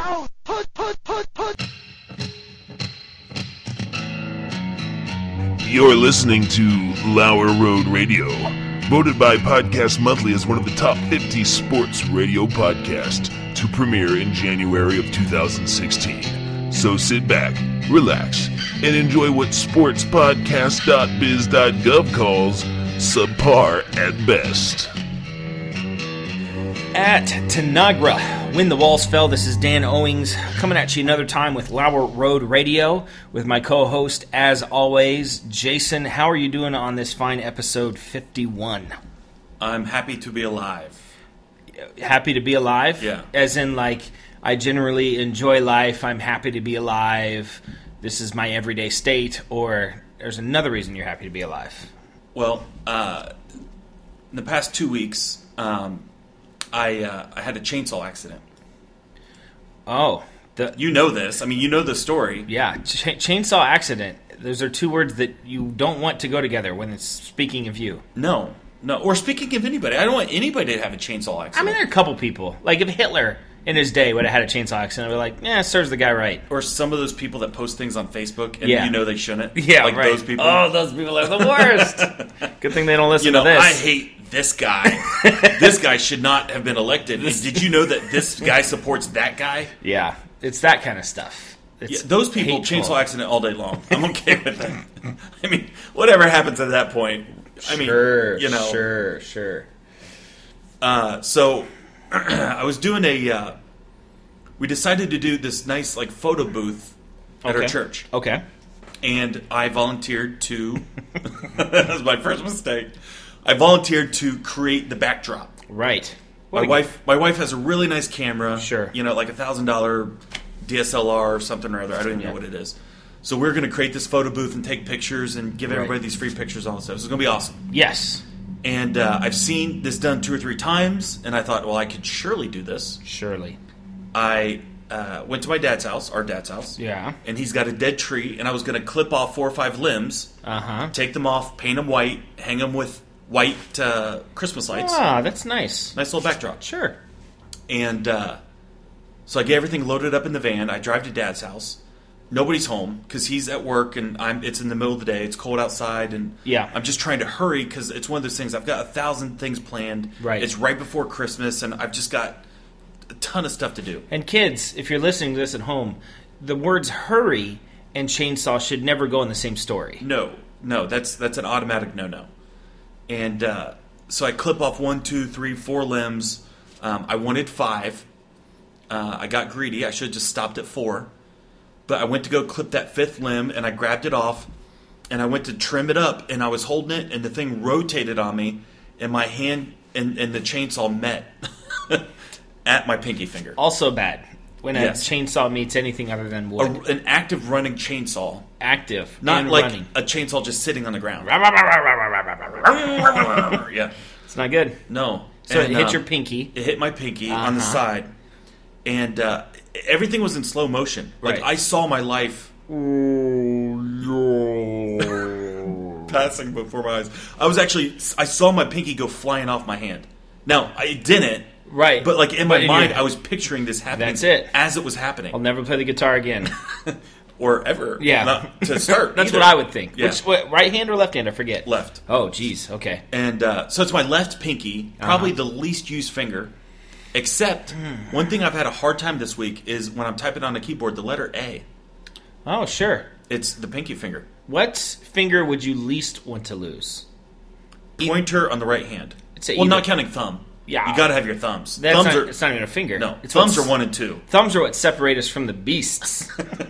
down. Put. You're listening to Lower Road Radio, voted by Podcast Monthly as one of the top 50 sports radio podcasts to premiere in January of 2016. So sit back, relax, and enjoy what sportspodcast.biz.gov calls subpar at best. At Tanagra, when the walls fell, this is Dan Owings coming at you another time with Lower Road Radio with my co-host, as always, Jason. How are you doing on this fine episode 51? I'm happy to be alive. Happy to be alive? Yeah. As in, like, I generally enjoy life, I'm happy to be alive, this is my everyday state, or there's another reason you're happy to be alive? Well, in the past 2 weeks, I had a chainsaw accident. Oh. You know this. I mean, you know the story. Yeah, chainsaw accident. Those are two words that you don't want to go together when it's speaking of you. No. Or speaking of anybody. I don't want anybody to have a chainsaw accident. I mean, there are a couple people. Like, if Hitler in his day would have had a chainsaw accident, I'd be like, yeah, serves the guy right. Or some of those people that post things on Facebook and you know they shouldn't. Yeah, like right. Those people. Oh, those people are the worst. Good thing they don't listen to this. I hate this guy. This guy should not have been elected. Did you know that this guy supports that guy? Yeah, it's that kind of stuff. It's those people, hateful. chainsaw accident all day long. I'm okay with that. I mean, whatever happens at that point. Sure. So I was doing we decided to do this nice like photo booth at our church. Okay. And I volunteered to, that was my first mistake, I volunteered to create the backdrop. Right. My wife has a really nice camera. Sure. Like $1,000 DSLR or something or other. I don't even know what it is. So we're going to create this photo booth and take pictures and give everybody these free pictures and all this stuff. So it's going to be awesome. Yes. And I've seen this done 2 or 3 times, and I thought, well, I could surely do this. Surely. I went to my dad's house, our dad's house. Yeah. And he's got a dead tree, and I was going to clip off 4 or 5 limbs, take them off, paint them white, hang them with white Christmas lights. Ah, that's nice. Nice little backdrop. Sure. And so I get everything loaded up in the van. I drive to Dad's house. Nobody's home because he's at work, and it's in the middle of the day. It's cold outside, and I'm just trying to hurry because it's one of those things. I've got 1,000 things planned. Right. It's right before Christmas, and I've just got a ton of stuff to do. And kids, if you're listening to this at home, the words hurry and chainsaw should never go in the same story. No, that's an automatic no. And so I clip off 1, 2, 3, 4 limbs. I wanted 5. I got greedy. I should have just stopped at 4. But I went to go clip that 5th limb, and I grabbed it off, and I went to trim it up, and I was holding it, and the thing rotated on me, and my hand and the chainsaw met at my pinky finger. Also bad when a chainsaw meets anything other than wood. An active running chainsaw. Active, not and like running. A chainsaw just sitting on the ground. Yeah. It's not good. No. So it hit your pinky. It hit my pinky on the side. And everything was in slow motion. Like, I saw my life passing before my eyes. I saw my pinky go flying off my hand. Now, I didn't. Right. But, like, in my mind, I was picturing this happening. That's it. As it was happening. I'll never play the guitar again. Or ever. Yeah. Not to start. That's what I would think. Yeah. Which, right hand or left hand? I forget. Left. Oh, geez. Okay. And so it's my left pinky, probably the least used finger. Except, one thing I've had a hard time this week is when I'm typing on a keyboard, the letter A. Oh, sure. It's the pinky finger. What finger would you least want to lose? Pointer on the right hand. Well, not counting thumb. Yeah. You got to have your thumbs. It's not even a finger. No, thumbs are 1 and 2. Thumbs are what separate us from the beasts.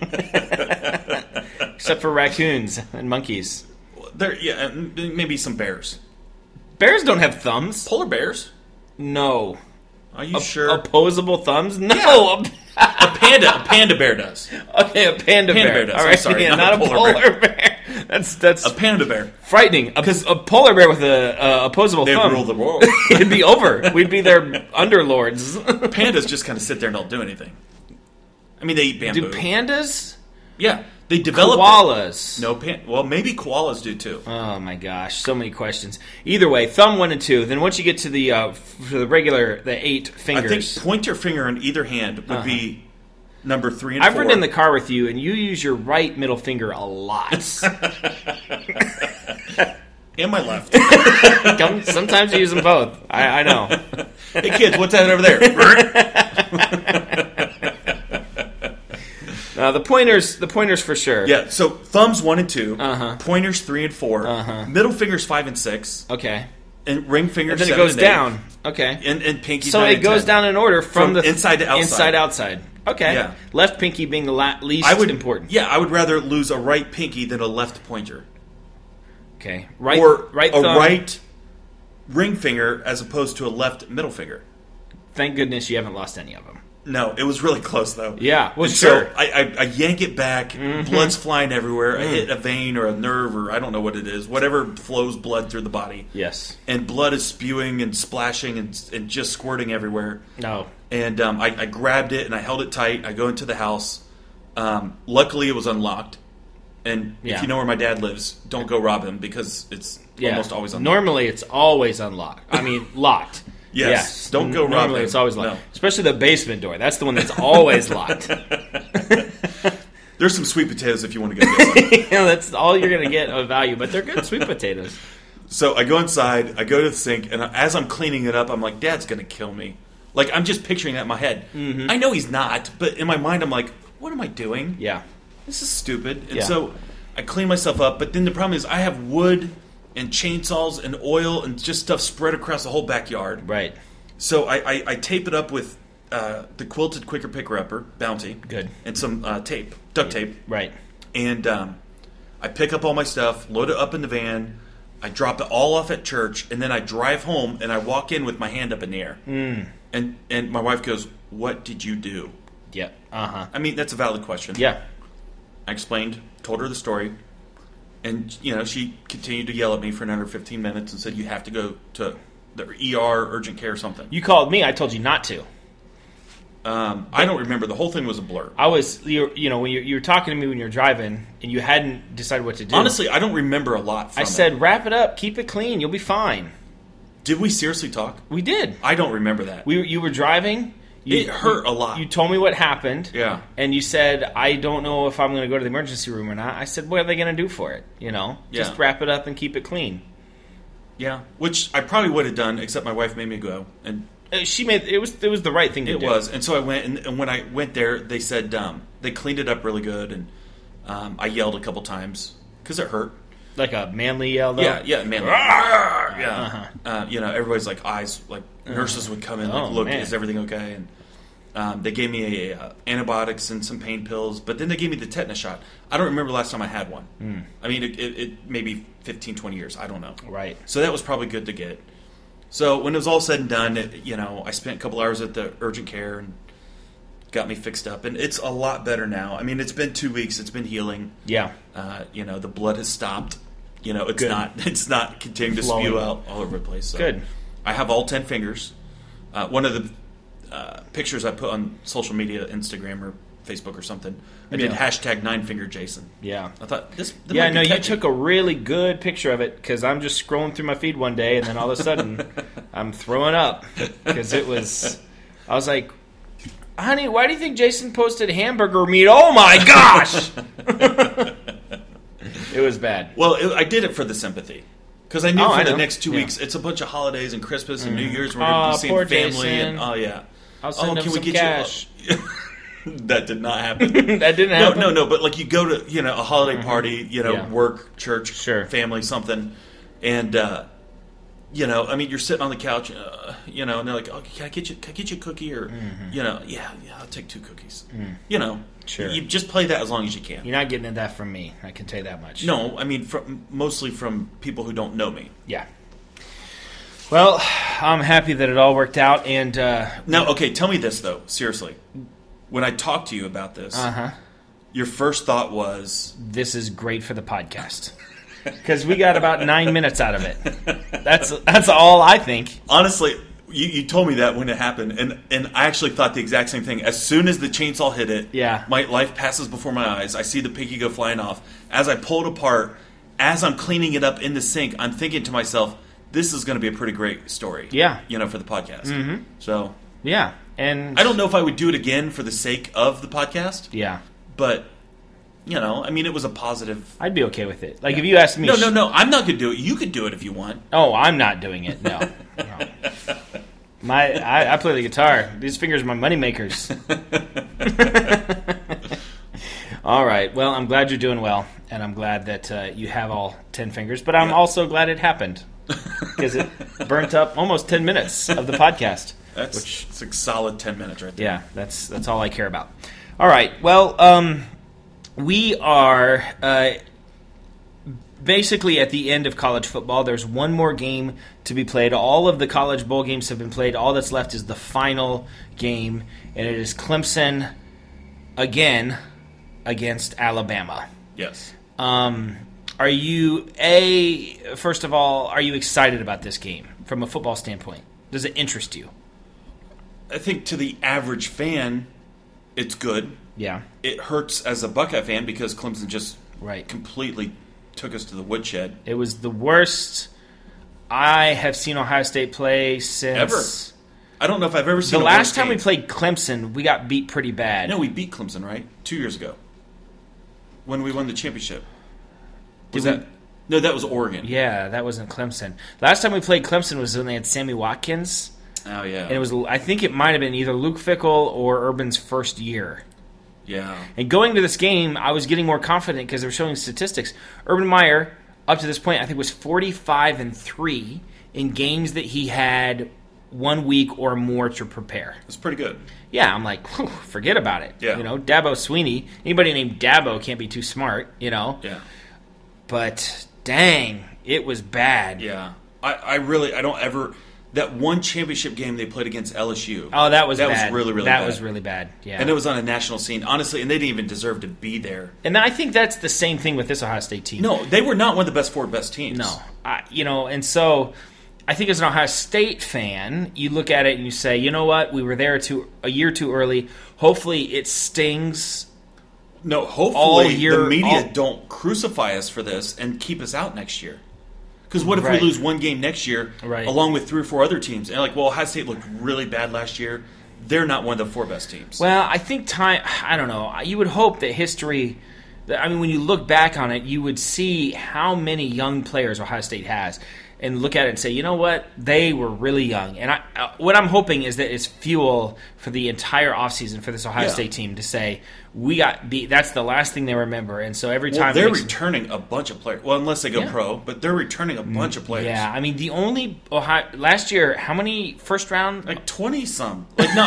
Except for raccoons and monkeys. And maybe some bears. Bears don't have thumbs. Polar bears? No. Are you sure? Opposable thumbs? No. Yeah. A panda bear does. Okay, a panda bear does. All right, I'm sorry, not a polar bear. That's a panda bear. Frightening. Because a polar bear with a opposable thumb. They'd rule the world. It'd be over. We'd be their underlords. Pandas just kind of sit there and don't do anything. I mean, they eat bamboo. Do pandas? Yeah. They develop koalas. Well, maybe koalas do too. Oh my gosh, so many questions. Either way, thumb 1 and 2. Then once you get to the 8 fingers, I think pointer finger on either hand would be number 3 and 4. I've ridden in the car with you, and you use your right middle finger a lot. And my left. Sometimes you use them both. I know. Hey, kids, what's that over there? The pointers for sure. Yeah, so thumbs 1 and 2, Uh-huh. pointers 3 and 4, Uh-huh. middle fingers 5 and 6, Okay. and ring fingers And then it 7 goes and 8, down. Okay. and pinky So 9 it and goes 10. down in order from the inside to outside. Inside outside. Okay. Yeah. Left pinky being the least important. Yeah, I would rather lose a right pinky than a left pointer. Okay. Or right a thumb. right ring finger as opposed to a left middle finger. Thank goodness you haven't lost any of them. No, it was really close though. Yeah, well, And sure. So I yank it back, blood's flying everywhere. I hit a vein or a nerve or I don't know what it is, whatever flows blood through the body. Yes. And blood is spewing and splashing and just squirting everywhere. No. And I grabbed it and I held it tight. I go into the house. Luckily, it was unlocked. And Yeah. if you know where my dad lives, don't go rob him because it's almost always unlocked. Normally, it's always unlocked. I mean, locked. Yes. Don't go rob Normally, him. it's always locked. No. Especially the basement door. That's the one that's always locked. There's some sweet potatoes if you want to go get some. That's all you're going to get of value, but they're good sweet potatoes. So I go inside, I go to the sink, and as I'm cleaning it up, I'm like, Dad's going to kill me. Like, I'm just picturing that in my head. Mm-hmm. I know he's not, but in my mind, I'm like, what am I doing? Yeah. This is stupid. And Yeah. so I clean myself up, but then the problem is I have wood and chainsaws and oil and just stuff spread across the whole backyard. Right. So I tape it up with the quilted Quicker Picker Upper, Bounty. Good. And some tape, duct tape. Right. And I pick up all my stuff, load it up in the van, I drop it all off at church, and then I drive home and I walk in with my hand up in the air. And my wife goes, "What did you do?" Yeah. Uh-huh. I mean, that's a valid question. Yeah. I explained, told her the story, and she continued to yell at me for another 15 minutes and said, "You have to go to the ER, urgent care, or something." You called me. I told you not to. I don't remember. The whole thing was a blur. I was, when you were talking to me when you were driving, and you hadn't decided what to do. Honestly, I don't remember a lot from I said, wrap it up, keep it clean, you'll be fine. Did we seriously talk? We did. I don't remember that. You were driving. It hurt a lot. You told me what happened. Yeah. And you said, I don't know if I'm going to go to the emergency room or not. I said, what are they going to do for it? Just wrap it up and keep it clean. Yeah, which I probably would have done, except my wife made me go. And it was the right thing to do. It was. And so I went, and when I went there, they said they cleaned it up really good, and I yelled a couple times because it hurt. Like a manly yell, though? Yeah, manly. Yeah. Everybody's like eyes, like nurses would come in, look, man. is everything okay? And they gave me antibiotics and some pain pills, but then they gave me the tetanus shot. I don't remember the last time I had one. I mean, it maybe 15, 20 years. I don't know. Right. So that was probably good to get. So when it was all said and done, I spent a couple hours at the urgent care and got me fixed up, and it's a lot better now. I mean, it's been 2 weeks. It's been healing. Yeah. The blood has stopped. It's Good. it's not continuing to Flowing. spew out all over the place. So Good. I have all 10 fingers. One of the pictures I put on social media, Instagram or Facebook or something, I did hashtag 9FingerJason. Yeah. I thought this. Yeah, no, you took a really good picture of it because I'm just scrolling through my feed one day and then all of a sudden I'm throwing up because I was like, honey, why do you think Jason posted hamburger meat? Oh my gosh! It was bad. Well, I did it for the sympathy. Because I knew for the next 2 Yeah. weeks, it's a bunch of holidays and Christmas and New Year's. We're going to be seeing poor family. Jason. And, yeah. I'll send him some cash. That did not happen. That didn't happen? No. But like you go to a holiday party, Yeah. work, church, Sure. family, something, and I mean, you're sitting on the couch, and they're like, "Oh, can I get you a cookie?" Or yeah, I'll take 2 cookies. Sure. You just play that as long as you can. You're not getting that from me. I can tell you that much. No, I mean, mostly from people who don't know me. Yeah. Well, I'm happy that it all worked out. And Now, okay, tell me this, though, seriously. When I talked to you about this, your first thought was... this is great for the podcast. Because we got about 9 minutes out of it. That's all I think. Honestly, you told me that when it happened, and I actually thought the exact same thing. As soon as the chainsaw hit it, Yeah. my life passes before my eyes. I see the pinky go flying off. As I pull it apart, as I'm cleaning it up in the sink, I'm thinking to myself, this is going to be a pretty great story. Yeah. For the podcast. Mm-hmm. So... Yeah. And I don't know if I would do it again for the sake of the podcast. Yeah. But, I mean, it was a positive. I'd be okay with it. Like, if you asked me... No, I'm not going to do it. You could do it if you want. Oh, I'm not doing it. No. I play the guitar. These fingers are my money makers. All right. Well, I'm glad you're doing well, and I'm glad that you have all 10 fingers. But I'm also glad it happened because it burnt up almost 10 minutes of the podcast. It's a solid 10 minutes right there. Yeah, that's all I care about. All right. Well, we are basically at the end of college football. There's one more game to be played. All of the college bowl games have been played. All that's left is the final game, and it is Clemson again against Alabama. Yes. Are you, first of all, are you excited about this game from a football standpoint? Does it interest you? I think to the average fan, it's good. Yeah. It hurts as a Buckeye fan because Clemson just Right. completely took us to the woodshed. It was the worst I have seen Ohio State play since... Ever. I don't know if I've ever seen The a last worse time game. we played Clemson, we got beat pretty bad. No, we beat Clemson, right? 2 years ago. When we won the championship. Did that? No, that was Oregon. Yeah, that wasn't Clemson. Last time we played Clemson was when they had Sammy Watkins. Oh, yeah. And it was, I think it might have been either Luke Fickell or Urban's first year. Yeah. And going to this game, I was getting more confident because they were showing statistics. Urban Meyer, up to this point, I think was 45-3 in games that he had 1 week or more to prepare. It's pretty good. Yeah, I'm like, whew, forget about it. Yeah. Dabo Sweeney, anybody named Dabo can't be too smart, Yeah. But dang, it was bad. Yeah. I don't ever... That one championship game they played against LSU. Oh, that was bad. That was really, really bad. That was really bad, yeah. And it was on a national scene. Honestly, and they didn't even deserve to be there. And I think that's the same thing with this Ohio State team. No, they were not one of the four best teams. No. And so I think as an Ohio State fan, you look at it and you say, you know what, we were there a year too early. Hopefully it stings. No, hopefully the media don't crucify us for this and keep us out next year. Because what if we lose one game next year, along with 3 or 4 other teams? And Ohio State looked really bad last year. They're not one of the 4 best teams. Well, I think I don't know. You would hope that history, when you look back on it, you would see how many young players Ohio State has and look at it and say, you know what, they were really young. And what I'm hoping is that it's fuel for the entire offseason for this Ohio State team to say, we got beat. That's the last thing they remember. And so every time they're returning a bunch of players. Well, unless they go pro, but they're returning a bunch of players. Yeah, the only last year, how many first round? 20-some.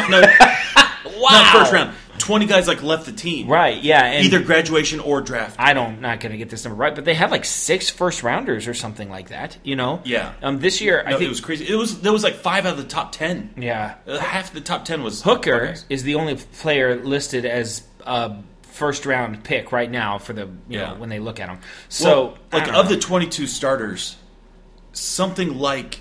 Wow. Not first round. 20 guys left the team. Right, yeah. And either graduation or draft. I'm not going to get this number right, but they had 6 first rounders or something like that, Yeah. This year, I think it was crazy. There was 5 out of the top 10. Yeah. Half the top 10 was Hooker is the only player listed as a first round pick right now for the when they look at him. So of the 22 starters, something like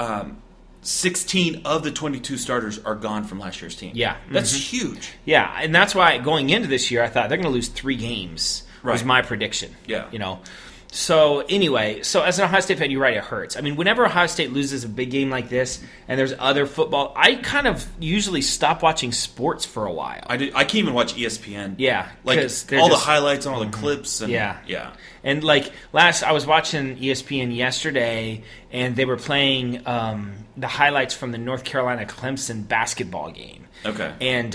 16 of the 22 starters are gone from last year's team. Yeah. That's huge. Yeah, and that's why going into this year I thought they're going to lose 3 games. Was my prediction. Yeah. So anyway, as an Ohio State fan, you're right, it hurts. Whenever Ohio State loses a big game like this and there's other football, I kind of usually stop watching sports for a while. I can't even watch ESPN. Yeah. All the highlights and all the clips. And, yeah. And I was watching ESPN yesterday and they were playing the highlights from the North Carolina Clemson basketball game. Okay. And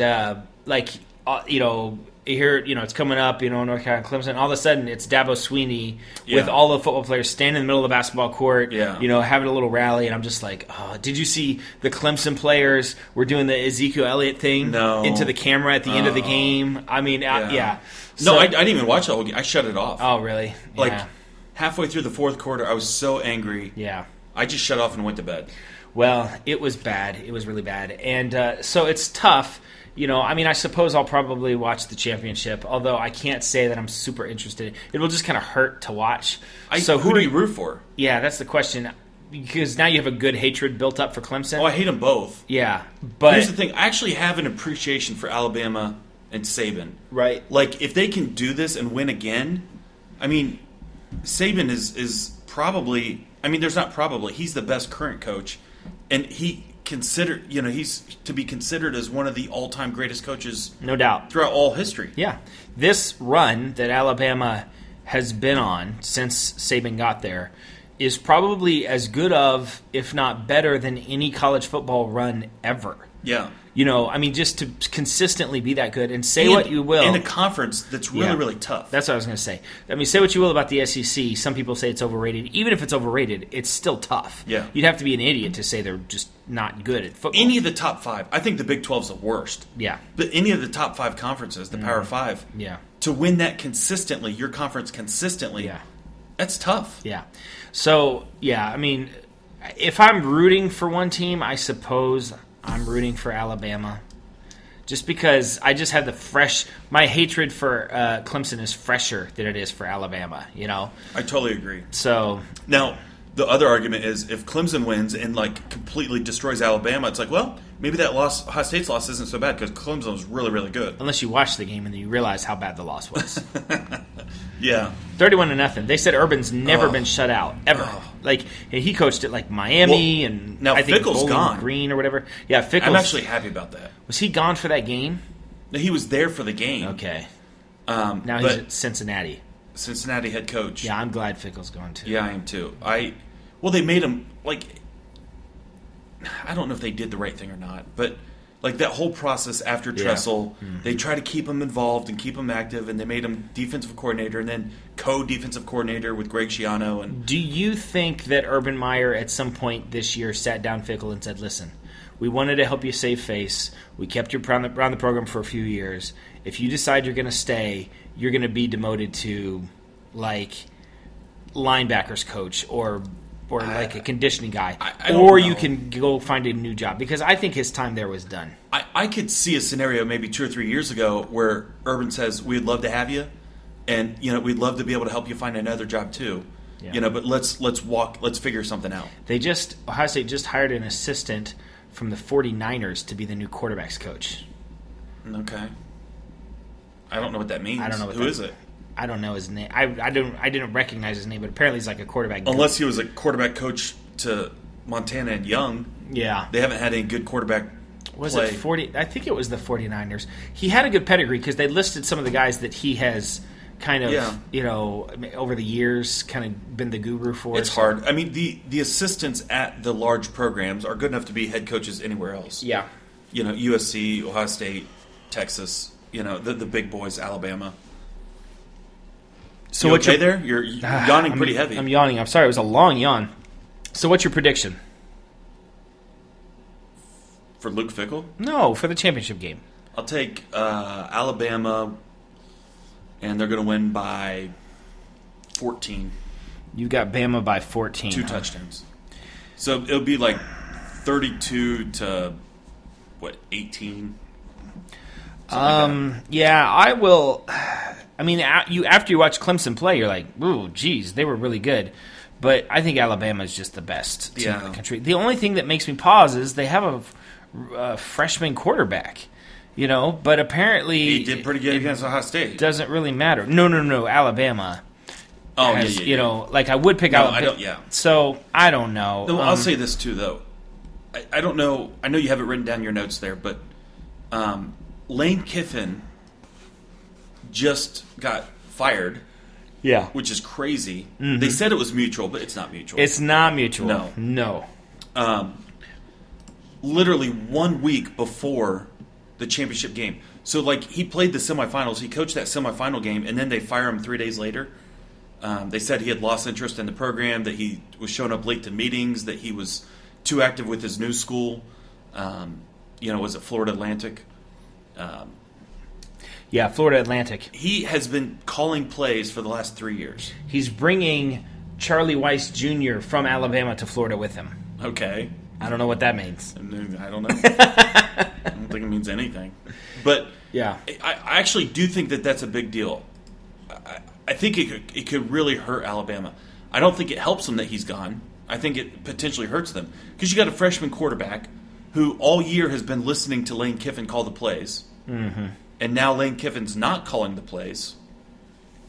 you hear, it's coming up, North Carolina Clemson. All of a sudden, it's Dabo Sweeney with all the football players standing in the middle of the basketball court, having a little rally. And I'm just like, oh, did you see the Clemson players were doing the Ezekiel Elliott thing into the camera at the end of the game? Yeah. No, I didn't even watch the whole game. I shut it off. Oh, really? Halfway through the 4th quarter, I was so angry. Yeah. I just shut off and went to bed. Well, it was bad. It was really bad. And so it's tough. I suppose I'll probably watch the championship, although I can't say that I'm super interested. It will just kind of hurt to watch. So who do you root for? Yeah, that's the question. Because now you have a good hatred built up for Clemson. Oh, I hate them both. Yeah, but here's the thing. I actually have an appreciation for Alabama and Saban. Right. If they can do this and win again, Saban is probably... there's not probably. He's the best current coach. And considered, he's to be considered as one of the all-time greatest coaches, No doubt. throughout all history. Yeah. This run that Alabama has been on since Saban got there is probably as good of, if not better than, any college football run ever. Yeah. Just to consistently be that good, and say what you will. In a conference that's really, really tough. That's what I was going to say. Say what you will about the SEC. Some people say it's overrated. Even if it's overrated, it's still tough. Yeah. You'd have to be an idiot to say they're just not good at football. Any of the top 5. I think the Big 12's the worst. Yeah. But any of the top 5 conferences, the Power 5, Yeah. to win that consistently, your conference consistently, Yeah. that's tough. Yeah. So, if I'm rooting for one team, I suppose I'm rooting for Alabama. Just because I just have my hatred for Clemson is fresher than it is for Alabama, I totally agree. So, Now, the other argument is if Clemson wins and completely destroys Alabama, it's maybe that loss, Ohio State's loss, isn't so bad because Clemson was really, really good. unless you watch the game and then you realize how bad the loss was. Yeah. 31-0. They said Urban's never been shut out ever. He coached at Miami and now I think Fickle's Bowling gone. Green or whatever. Yeah, Fickle's. I'm actually happy about that. Was he gone for that game? No, he was there for the game. Okay. Now he's at Cincinnati. Cincinnati head coach. Yeah, I'm glad Fickle's gone too. Yeah, I am too. They made him I don't know if they did the right thing or not, but that whole process after Tressel, they try to keep him involved and keep him active, and they made him defensive coordinator and then co-defensive coordinator with Greg Schiano. And do you think that Urban Meyer at some point this year sat down Fickle and said, "Listen, we wanted to help you save face. We kept you around the program for a few years. If you decide you're going to stay, you're going to be demoted to linebackers coach or a conditioning guy, or you can go find a new job," because I think his time there was done. I could see a scenario maybe 2 or 3 years ago where Urban says, "We'd love to have you, and we'd love to be able to help you find another job too." Yeah. But let's figure something out. Ohio State just hired an assistant from the 49ers to be the new quarterbacks coach. Okay. I don't know what that means. I don't know Who is it? I don't know his name. I didn't recognize his name, but apparently he's a quarterback. Unless he was a quarterback coach to Montana and Young. Yeah. They haven't had any good quarterback play. It 40? I think it was the 49ers. He had a good pedigree because they listed some of the guys that he has kind of, over the years kind of been the guru for. It's hard. The assistants at the large programs are good enough to be head coaches anywhere else. Yeah. USC, Ohio State, Texas, the big boys, Alabama. So you okay there? You're yawning pretty heavy. I'm yawning. I'm sorry. It was a long yawn. So what's your prediction? For Luke Fickell? No, for the championship game. I'll take Alabama, and they're going to win by 14. You got Bama by 14. 2 touchdowns. So it'll be 32 to, 18? Yeah, I will. After you watch Clemson play, you're like, ooh, geez, they were really good. But I think Alabama is just the best team in the country. The only thing that makes me pause is they have a freshman quarterback, but apparently he did pretty good against Ohio State. Doesn't really matter. No, Alabama. Oh, has, I would pick Alabama. So I don't know. No, I'll say this too, though. I don't know. I know you have it written down in your notes there, but Lane Kiffin just got fired. Yeah. Which is crazy. Mm-hmm. They said it was mutual, but it's not mutual. It's not mutual. No. Literally 1 week before the championship game. So, he played the semifinals. He coached that semifinal game, and then they fire him 3 days later. They said he had lost interest in the program, that he was showing up late to meetings, that he was too active with his new school. Was it Florida Atlantic? Yeah, Florida Atlantic. He has been calling plays for the last 3 years. He's bringing Charlie Weiss Jr. from Alabama to Florida with him. Okay. I don't know what that means. I don't know. I don't think it means anything. But yeah, I actually do think that that's a big deal. I think it could really hurt Alabama. I don't think it helps them that he's gone. I think it potentially hurts them. Because you got a freshman quarterback who all year has been listening to Lane Kiffin call the plays. Mm-hmm. And now Lane Kiffin's not calling the plays.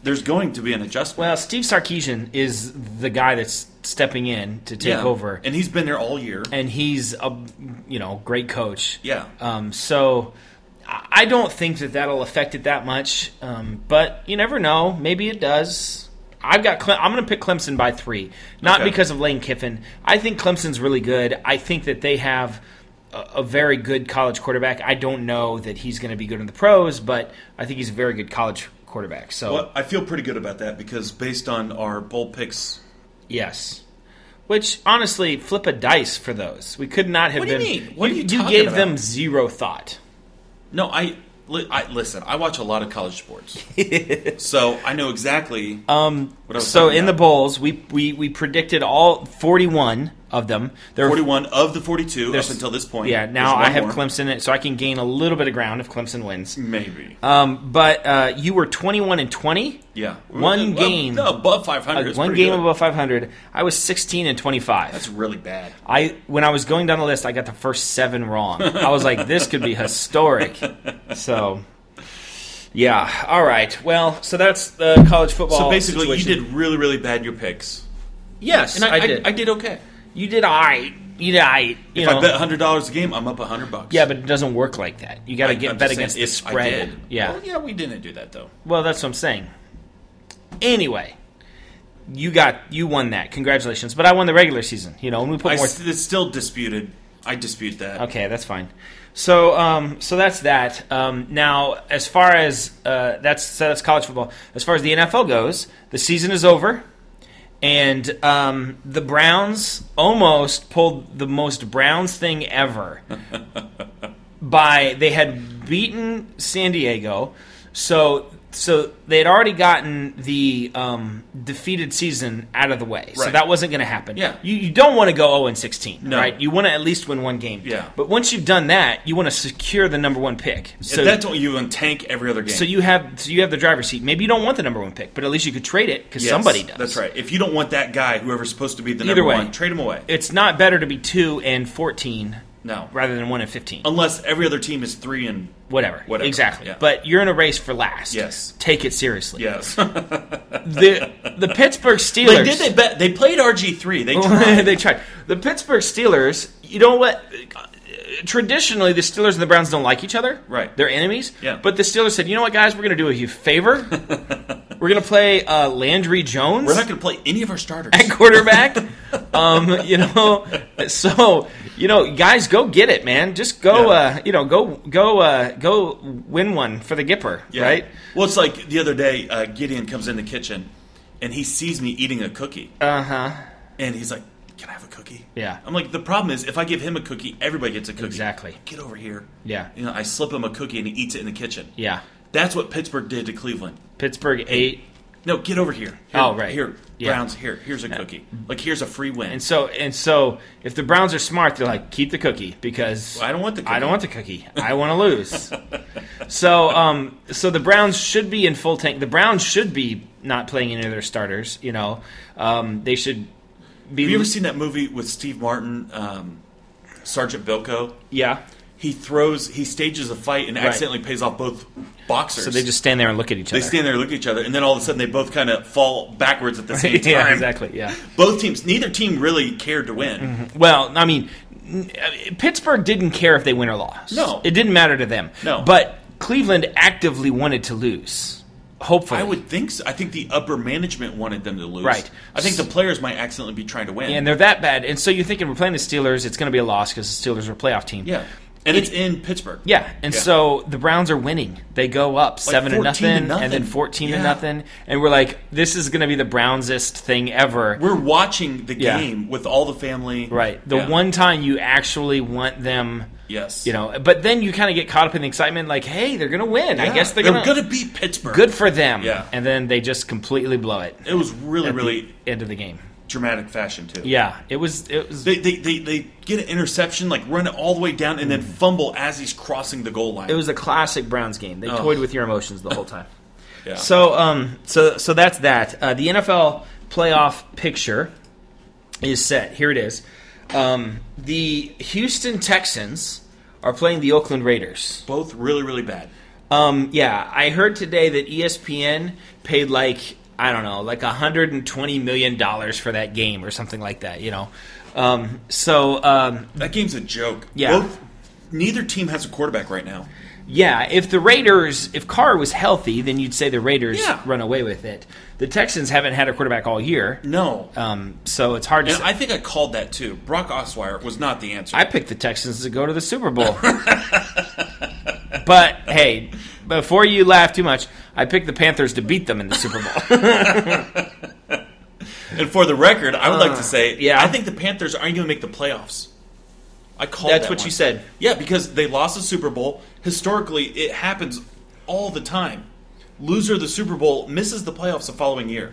there's going to be an adjustment. Well, Steve Sarkisian is the guy that's stepping in to take over, and he's been there all year, and he's a great coach. Yeah. So I don't think that'll affect it that much, but you never know. Maybe it does. I'm going to pick Clemson by 3, not because of Lane Kiffin. I think Clemson's really good. I think that they have a very good college quarterback. I don't know that he's going to be good in the pros, but I think he's a very good college quarterback. So, well, I feel pretty good about that because based on our bold picks, yes. Which honestly, flip a dice for those. We could not have What been. do you mean? What are you You talking gave about? them zero thought. No, I listen. I watch a lot of college sports, so I know exactly. What I was So talking in the about. bowls, we predicted all 41 of them. There were 41 of the 42 up there's- until this point. Yeah, now There's one I have more. Clemson, so I can gain a little bit of ground if Clemson wins. Maybe. But you were 21-20. Yeah, One game. No, above 500. is One pretty game good. above 500. I was 16-25. That's really bad. When I was going down the list, I got the first 7 wrong. I was like, this could be historic. So, yeah. All right. Well, so that's the college football. So basically, situation. you did really, really bad in your picks, Yes, and I did. I did okay. You did all right. You did all right. If I bet $100 a game, I'm up $100. Yeah, but it doesn't work like that. You got to I'm bet just against saying the if I spread. did. Yeah. Well, yeah, we didn't do that though. Well, that's what I'm saying. Anyway, you won that. Congratulations. But I won the regular season. When we put more. It's still disputed. I dispute that. Okay, that's fine. So, so that's that. Now, as far as that's college football. As far as the NFL goes, the season is over, and the Browns almost pulled the most Browns thing ever. They had beaten San Diego, so they had already gotten the defeated season out of the way. So Right. that wasn't going to happen. Yeah. You don't want to go 0-16, No. right? You want to at least win one game. Yeah. But once you've done that, you want to secure the number 1 pick. So That's what you want to tank every other game. so you have the driver's seat. Maybe you don't want the number 1 pick, but at least you could trade it because Yes, somebody does. That's right. If you don't want that guy, whoever's supposed to be the Either number way. 1, trade him away. It's not better to be 2-14 No. rather than 1-15. Unless every other team is 3 and Whatever. Exactly. Yeah. But you're in a race for last. Yes. Take it seriously. yes. The Pittsburgh Steelers. They played RG3. They tried. They tried. The Pittsburgh Steelers, you know what? Traditionally, the Steelers and the Browns don't like each other. Right. They're enemies. Yeah. But the Steelers said, you know what, guys? We're going to do you a favor. We're going to play Landry Jones. We're not going to play any of our starters. at quarterback. So, guys, go get it, man. Just go, go win one for the Gipper, Yeah. right? Well, it's like the other day, Gideon comes in the kitchen, and he sees me eating a cookie. Uh-huh. And he's like, can I have a cookie? Yeah. I'm like, the problem is, if I give him a cookie, everybody gets a cookie. Exactly. Get over here. Yeah. I slip him a cookie, and he eats it in the kitchen. Yeah. That's what Pittsburgh did to Cleveland. Pittsburgh 8. No, get over here. Oh, right. Here, Yeah. Browns, here's a cookie. Like, here's a free win. And so, if the Browns are smart, they're like, keep the cookie because I don't want the cookie. I don't want the cookie. I want to lose. So the Browns should be in full tank. The Browns should be not playing any of their starters. They should be. Have you ever seen that movie with Steve Martin, Sergeant Bilko? Yeah. He stages a fight and accidentally pays off both boxers. So they just stand there and look at each other. They stand there and look at each other, and then all of a sudden they both kind of fall backwards at the same time. Yeah, exactly. Yeah. Both teams, neither team really cared to win. Mm-hmm. Well, I mean, Pittsburgh didn't care if they win or lost. No. It didn't matter to them. No. But Cleveland actively wanted to lose. Hopefully. I would think so. I think the upper management wanted them to lose. Right. I think the players might accidentally be trying to win. And they're that bad. And so you're thinking we're playing the Steelers, it's going to be a loss because the Steelers are a playoff team. Yeah. And it's in Pittsburgh. Yeah, and so the Browns are winning. They go up 7-0, 14-0. and then 14-0, Yeah. and we're like, this is going to be the Brownsest thing ever. We're watching the Yeah. game with all the family. Right, the Yeah. one time you actually want them. Yes. But then you kind of get caught up in the excitement, like, hey, they're going to win. I Yeah. guess they're going going to beat Pittsburgh. Good for them. Yeah. And then they just completely blow it. It was really, at really the end of the game. dramatic fashion too. Yeah, it was. They get an interception, like run it all the way down, and then fumble as he's crossing the goal line. It was a classic Browns game. They toyed with your emotions the whole time. Yeah. So that's that. The NFL playoff picture is set. Here it is. The Houston Texans are playing the Oakland Raiders. Both really, really bad. Yeah, I heard today that ESPN paid like $120 million for that game or something like that. That game's a joke. Yeah. Neither team has a quarterback right now. Yeah, if Carr was healthy, then you'd say the Raiders run away with it. The Texans haven't had a quarterback all year. No. So it's hard to say. I think I called that too. Brock Osweiler was not the answer. I picked the Texans to go to the Super Bowl. But, hey, before you laugh too much, I picked the Panthers to beat them in the Super Bowl. And for the record, I would like to say, yeah. I think the Panthers aren't going to make the playoffs. I called That's that what one. you said. Yeah, because they lost the Super Bowl. Historically, it happens all the time. Loser of the Super Bowl misses the playoffs the following year.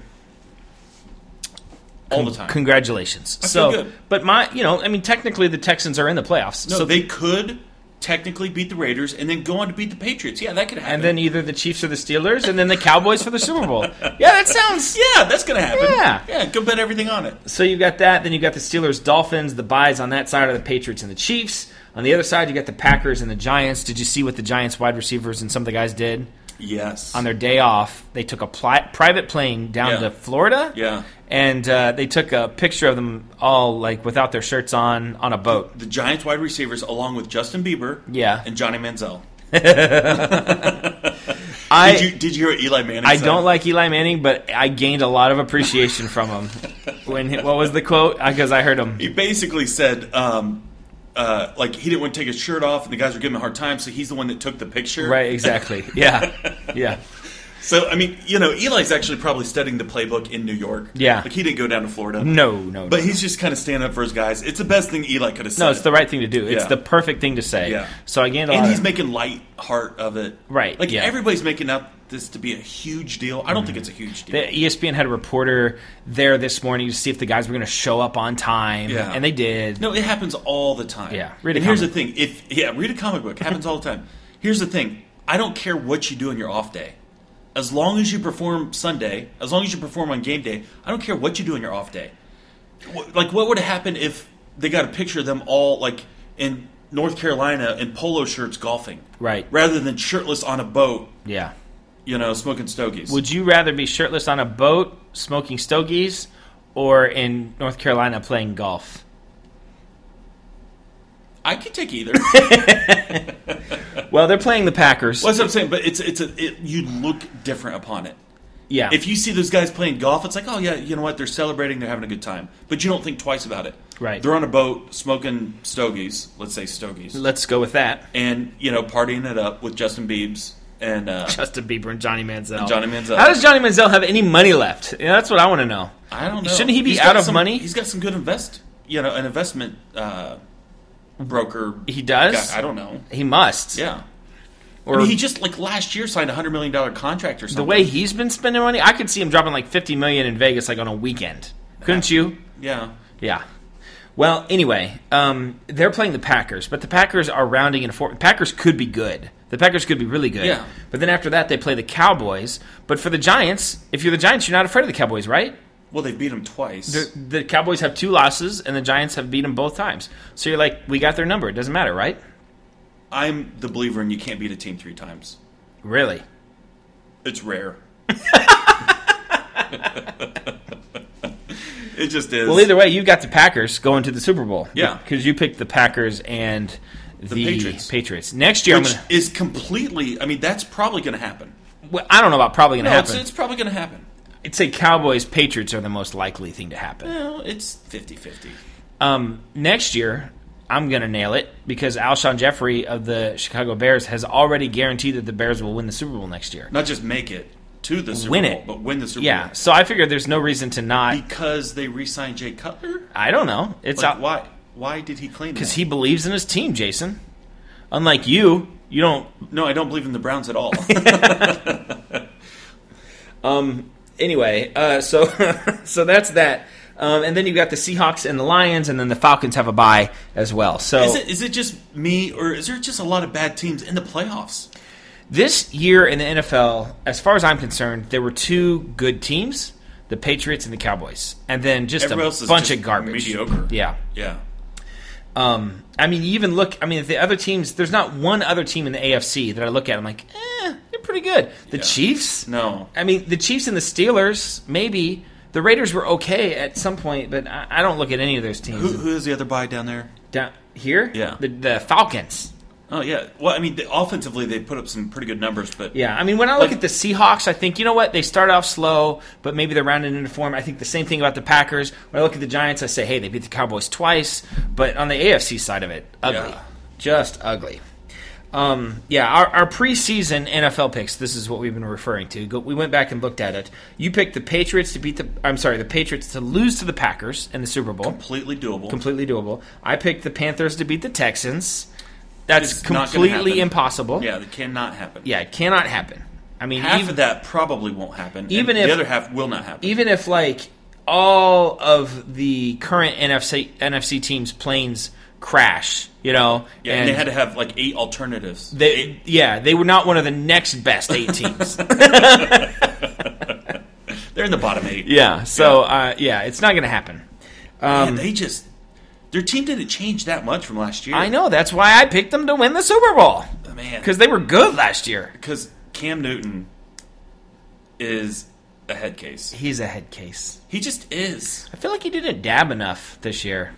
All the time. Congratulations. I feel good. But technically the Texans are in the playoffs. No, so they could technically beat the Raiders and then go on to beat the Patriots. Yeah, that could happen. And then either the Chiefs or the Steelers, and then the Cowboys for the Super Bowl. Yeah, that sounds... Yeah, that's going to happen. Yeah. Yeah, go bet everything on it. So you got that. Then you got the Steelers, Dolphins, the byes on that side are the Patriots and the Chiefs. On the other side, you got the Packers and the Giants. Did you see what the Giants wide receivers and some of the guys did? Yes. On their day off, they took a private plane down to Florida. Yeah. And they took a picture of them all, like, without their shirts on a boat. The Giants wide receivers, along with Justin Bieber and Johnny Manziel. Did you hear Eli Manning I said? don't like Eli Manning, but I gained a lot of appreciation from him. What was the quote? Because I heard him. He basically said, he didn't want to take his shirt off, and the guys were giving him a hard time, so he's the one that took the picture. Right, exactly. Yeah. So, Eli's actually probably studying the playbook in New York. Yeah. Like, he didn't go down to Florida. No. But he's just kind of standing up for his guys. It's the best thing Eli could have said. No, it's the right thing to do. It's the perfect thing to say. Yeah. So I gained a lot. And he's making light heart of it. Right, Like, yeah. everybody's making out this to be a huge deal. I don't think it's a huge deal. The ESPN had a reporter there this morning to see if the guys were going to show up on time. Yeah. And they did. No, it happens all the time. Yeah. Here's the thing. Read a comic book. It happens all the time. Here's the thing. I don't care what you do on your off day. As long as you perform Sunday, as long as you perform on game day, I don't care what you do on your off day. Like, what would happen if they got a picture of them all, like, in North Carolina in polo shirts golfing? Right. Rather than shirtless on a boat, Yeah. Smoking stogies. Would you rather be shirtless on a boat smoking stogies or in North Carolina playing golf? I could take either. Well, they're playing the Packers. Well, that's what I'm saying, but you look different upon it. Yeah. If you see those guys playing golf, it's like, oh, yeah, you know what? They're celebrating. They're having a good time. But you don't think twice about it. Right. They're on a boat smoking stogies. Let's say stogies. Let's go with that. And, partying it up with Justin Biebs and Justin Bieber and Johnny Manziel. How does Johnny Manziel have any money left? Yeah, that's what I want to know. I don't know. Shouldn't he be He's out got of money? He's got some good an investment broker. He does? Guy. I don't know. He must. Yeah. Or he just last year signed a $100 million contract or something. The way he's been spending money, I could see him dropping like $50 million in Vegas like on a weekend. Couldn't you? Yeah. Yeah. Well, anyway, they're playing the Packers, but the Packers are rounding in a four. Packers could be good. The Packers could be really good. Yeah. But then after that, they play the Cowboys. But for the Giants, if you're the Giants, you're not afraid of the Cowboys, right? Well, they beat them twice. The Cowboys have 2 losses, and the Giants have beat them both times. So you're like, we got their number. It doesn't matter, right? I'm the believer in you can't beat a team 3 times. Really? It's rare. It just is. Well, either way, you got the Packers going to the Super Bowl. Yeah. Because you picked the Packers and the Patriots. Next year, Which is completely... that's probably going to happen. Well, I don't know about probably going to happen. It's probably going to happen. I'd say Cowboys-Patriots are the most likely thing to happen. Well, it's 50-50. Next year, I'm going to nail it because Alshon Jeffrey of the Chicago Bears has already guaranteed that the Bears will win the Super Bowl next year. Not just make it to the Super win Bowl, it. but win the Super Bowl. Yeah, so I figured there's no reason to not. Because they re-signed Jay Cutler? I don't know. It's why? Why did he claim that? Because he believes in his team, Jason. Unlike you don't. No, I don't believe in the Browns at all. Anyway, so that's that. And then you got the Seahawks and the Lions, and then the Falcons have a bye as well. So is it just me, or is there just a lot of bad teams in the playoffs? This year in the NFL, as far as I'm concerned, there were 2 good teams, the Patriots and the Cowboys, and then just a bunch of garbage. Mediocre. Yeah. Yeah. You even look. The other teams. There's not one other team in the AFC that I look at. I'm like, been pretty good. The Yeah. Chiefs? No. I mean, the Chiefs and the Steelers, maybe. The Raiders were okay at some point, but I don't look at any of those teams. Who is the other bye down there? Down here? Yeah. The Falcons. Oh, yeah. Well, I mean, offensively, they put up some pretty good numbers, but... Yeah, I mean, when I look at the Seahawks, I think, you know what? They start off slow, but maybe they're rounded into form. I think the same thing about the Packers. When I look at the Giants, I say, hey, they beat the Cowboys twice. But on the AFC side of it, ugly. Yeah. Just ugly. Our preseason NFL picks, this is what we've been referring to. We went back and looked at it. You picked the Patriots the Patriots to lose to the Packers in the Super Bowl. Completely doable. Completely doable. I picked the Panthers to beat the Texans. That's It's not gonna completely happen. impossible. Yeah, that cannot happen. Yeah, it cannot happen. I mean, Half of that probably won't happen. even and if- the other half will not happen. even if like all of the current NFC teams' planes crash, you know, Yeah, and they had to have like 8 alternatives. they were not one of the next best 8 teams. They're in the bottom 8. Yeah, so it's not going to happen. Man, their team didn't change that much from last year. I know, that's why I picked them to win the Super Bowl. Man, Because they were good last year. because Cam Newton is a head case. He's a head case. He just is. I feel like he didn't dab enough this year.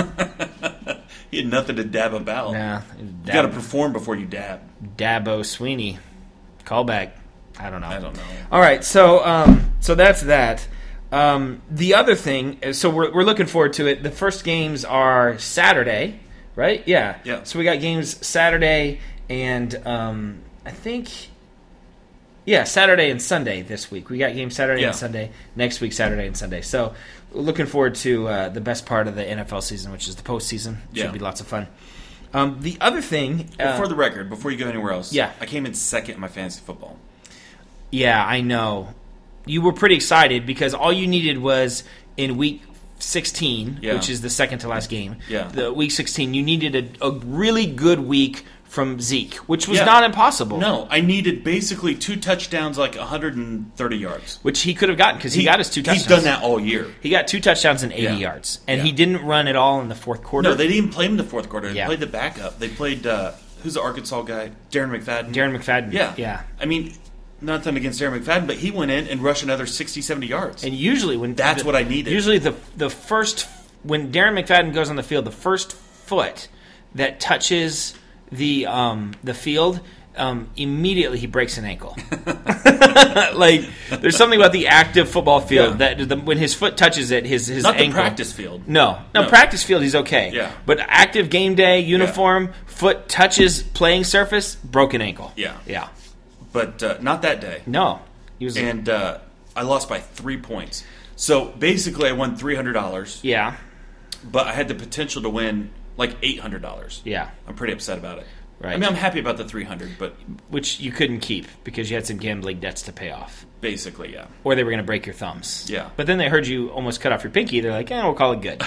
He had nothing to dab about. Yeah, You got to perform before you dab. Dabo Sweeney. Callback. I don't know. I don't know. All right, so that's that. The other thing, so we're looking forward to it. The first games are Saturday, right? Yeah. Yeah. So we got games Saturday and I think, Saturday and Sunday this week. We got games Saturday and Sunday. Next week, Saturday and Sunday. So we're looking forward to the best part of the NFL season, which is the postseason. Yeah. Should be lots of fun. The other thing, For the record, before you go anywhere else, Yeah. I came in second in my fantasy football. yeah, I know. You were pretty excited because all you needed was in week 16, Yeah. which is the second to last game. Yeah. The week 16, you needed a really good week from Zeke, which was Yeah. not impossible. No, I needed basically 2 touchdowns, like 130 yards. Which he could have gotten because he got his 2 touchdowns. He's done that all year. He got 2 touchdowns and 80 Yeah. yards. And Yeah. he didn't run at all in the fourth quarter. No, they didn't even play him in the fourth quarter. They Yeah. played the backup. They played, who's the Arkansas guy? Darren McFadden. Darren McFadden. Yeah. Yeah. I mean, nothing against Darren McFadden, but he went in and rushed another 60, 70 yards. And usually when That's what I needed. Usually the first when Darren McFadden goes on the field, the first foot that touches the field, immediately he breaks an ankle. Like there's something about the active football field Yeah. that when his foot touches it, his Not ankle. the practice field. No, No. practice field he's okay. Yeah. But active game day uniform, foot touches playing surface, broken ankle. Yeah. Yeah. But not that day. No. He was And I lost by 3 points. So basically, I won $300, yeah. but I had the potential to win like $800. Yeah. I'm pretty upset about it. Right. I mean, I'm happy about the 300, but Which you couldn't keep because you had some gambling debts to pay off. basically, yeah. Or they were going to break your thumbs. Yeah. But then they heard you almost cut off your pinky. They're like, we'll call it good.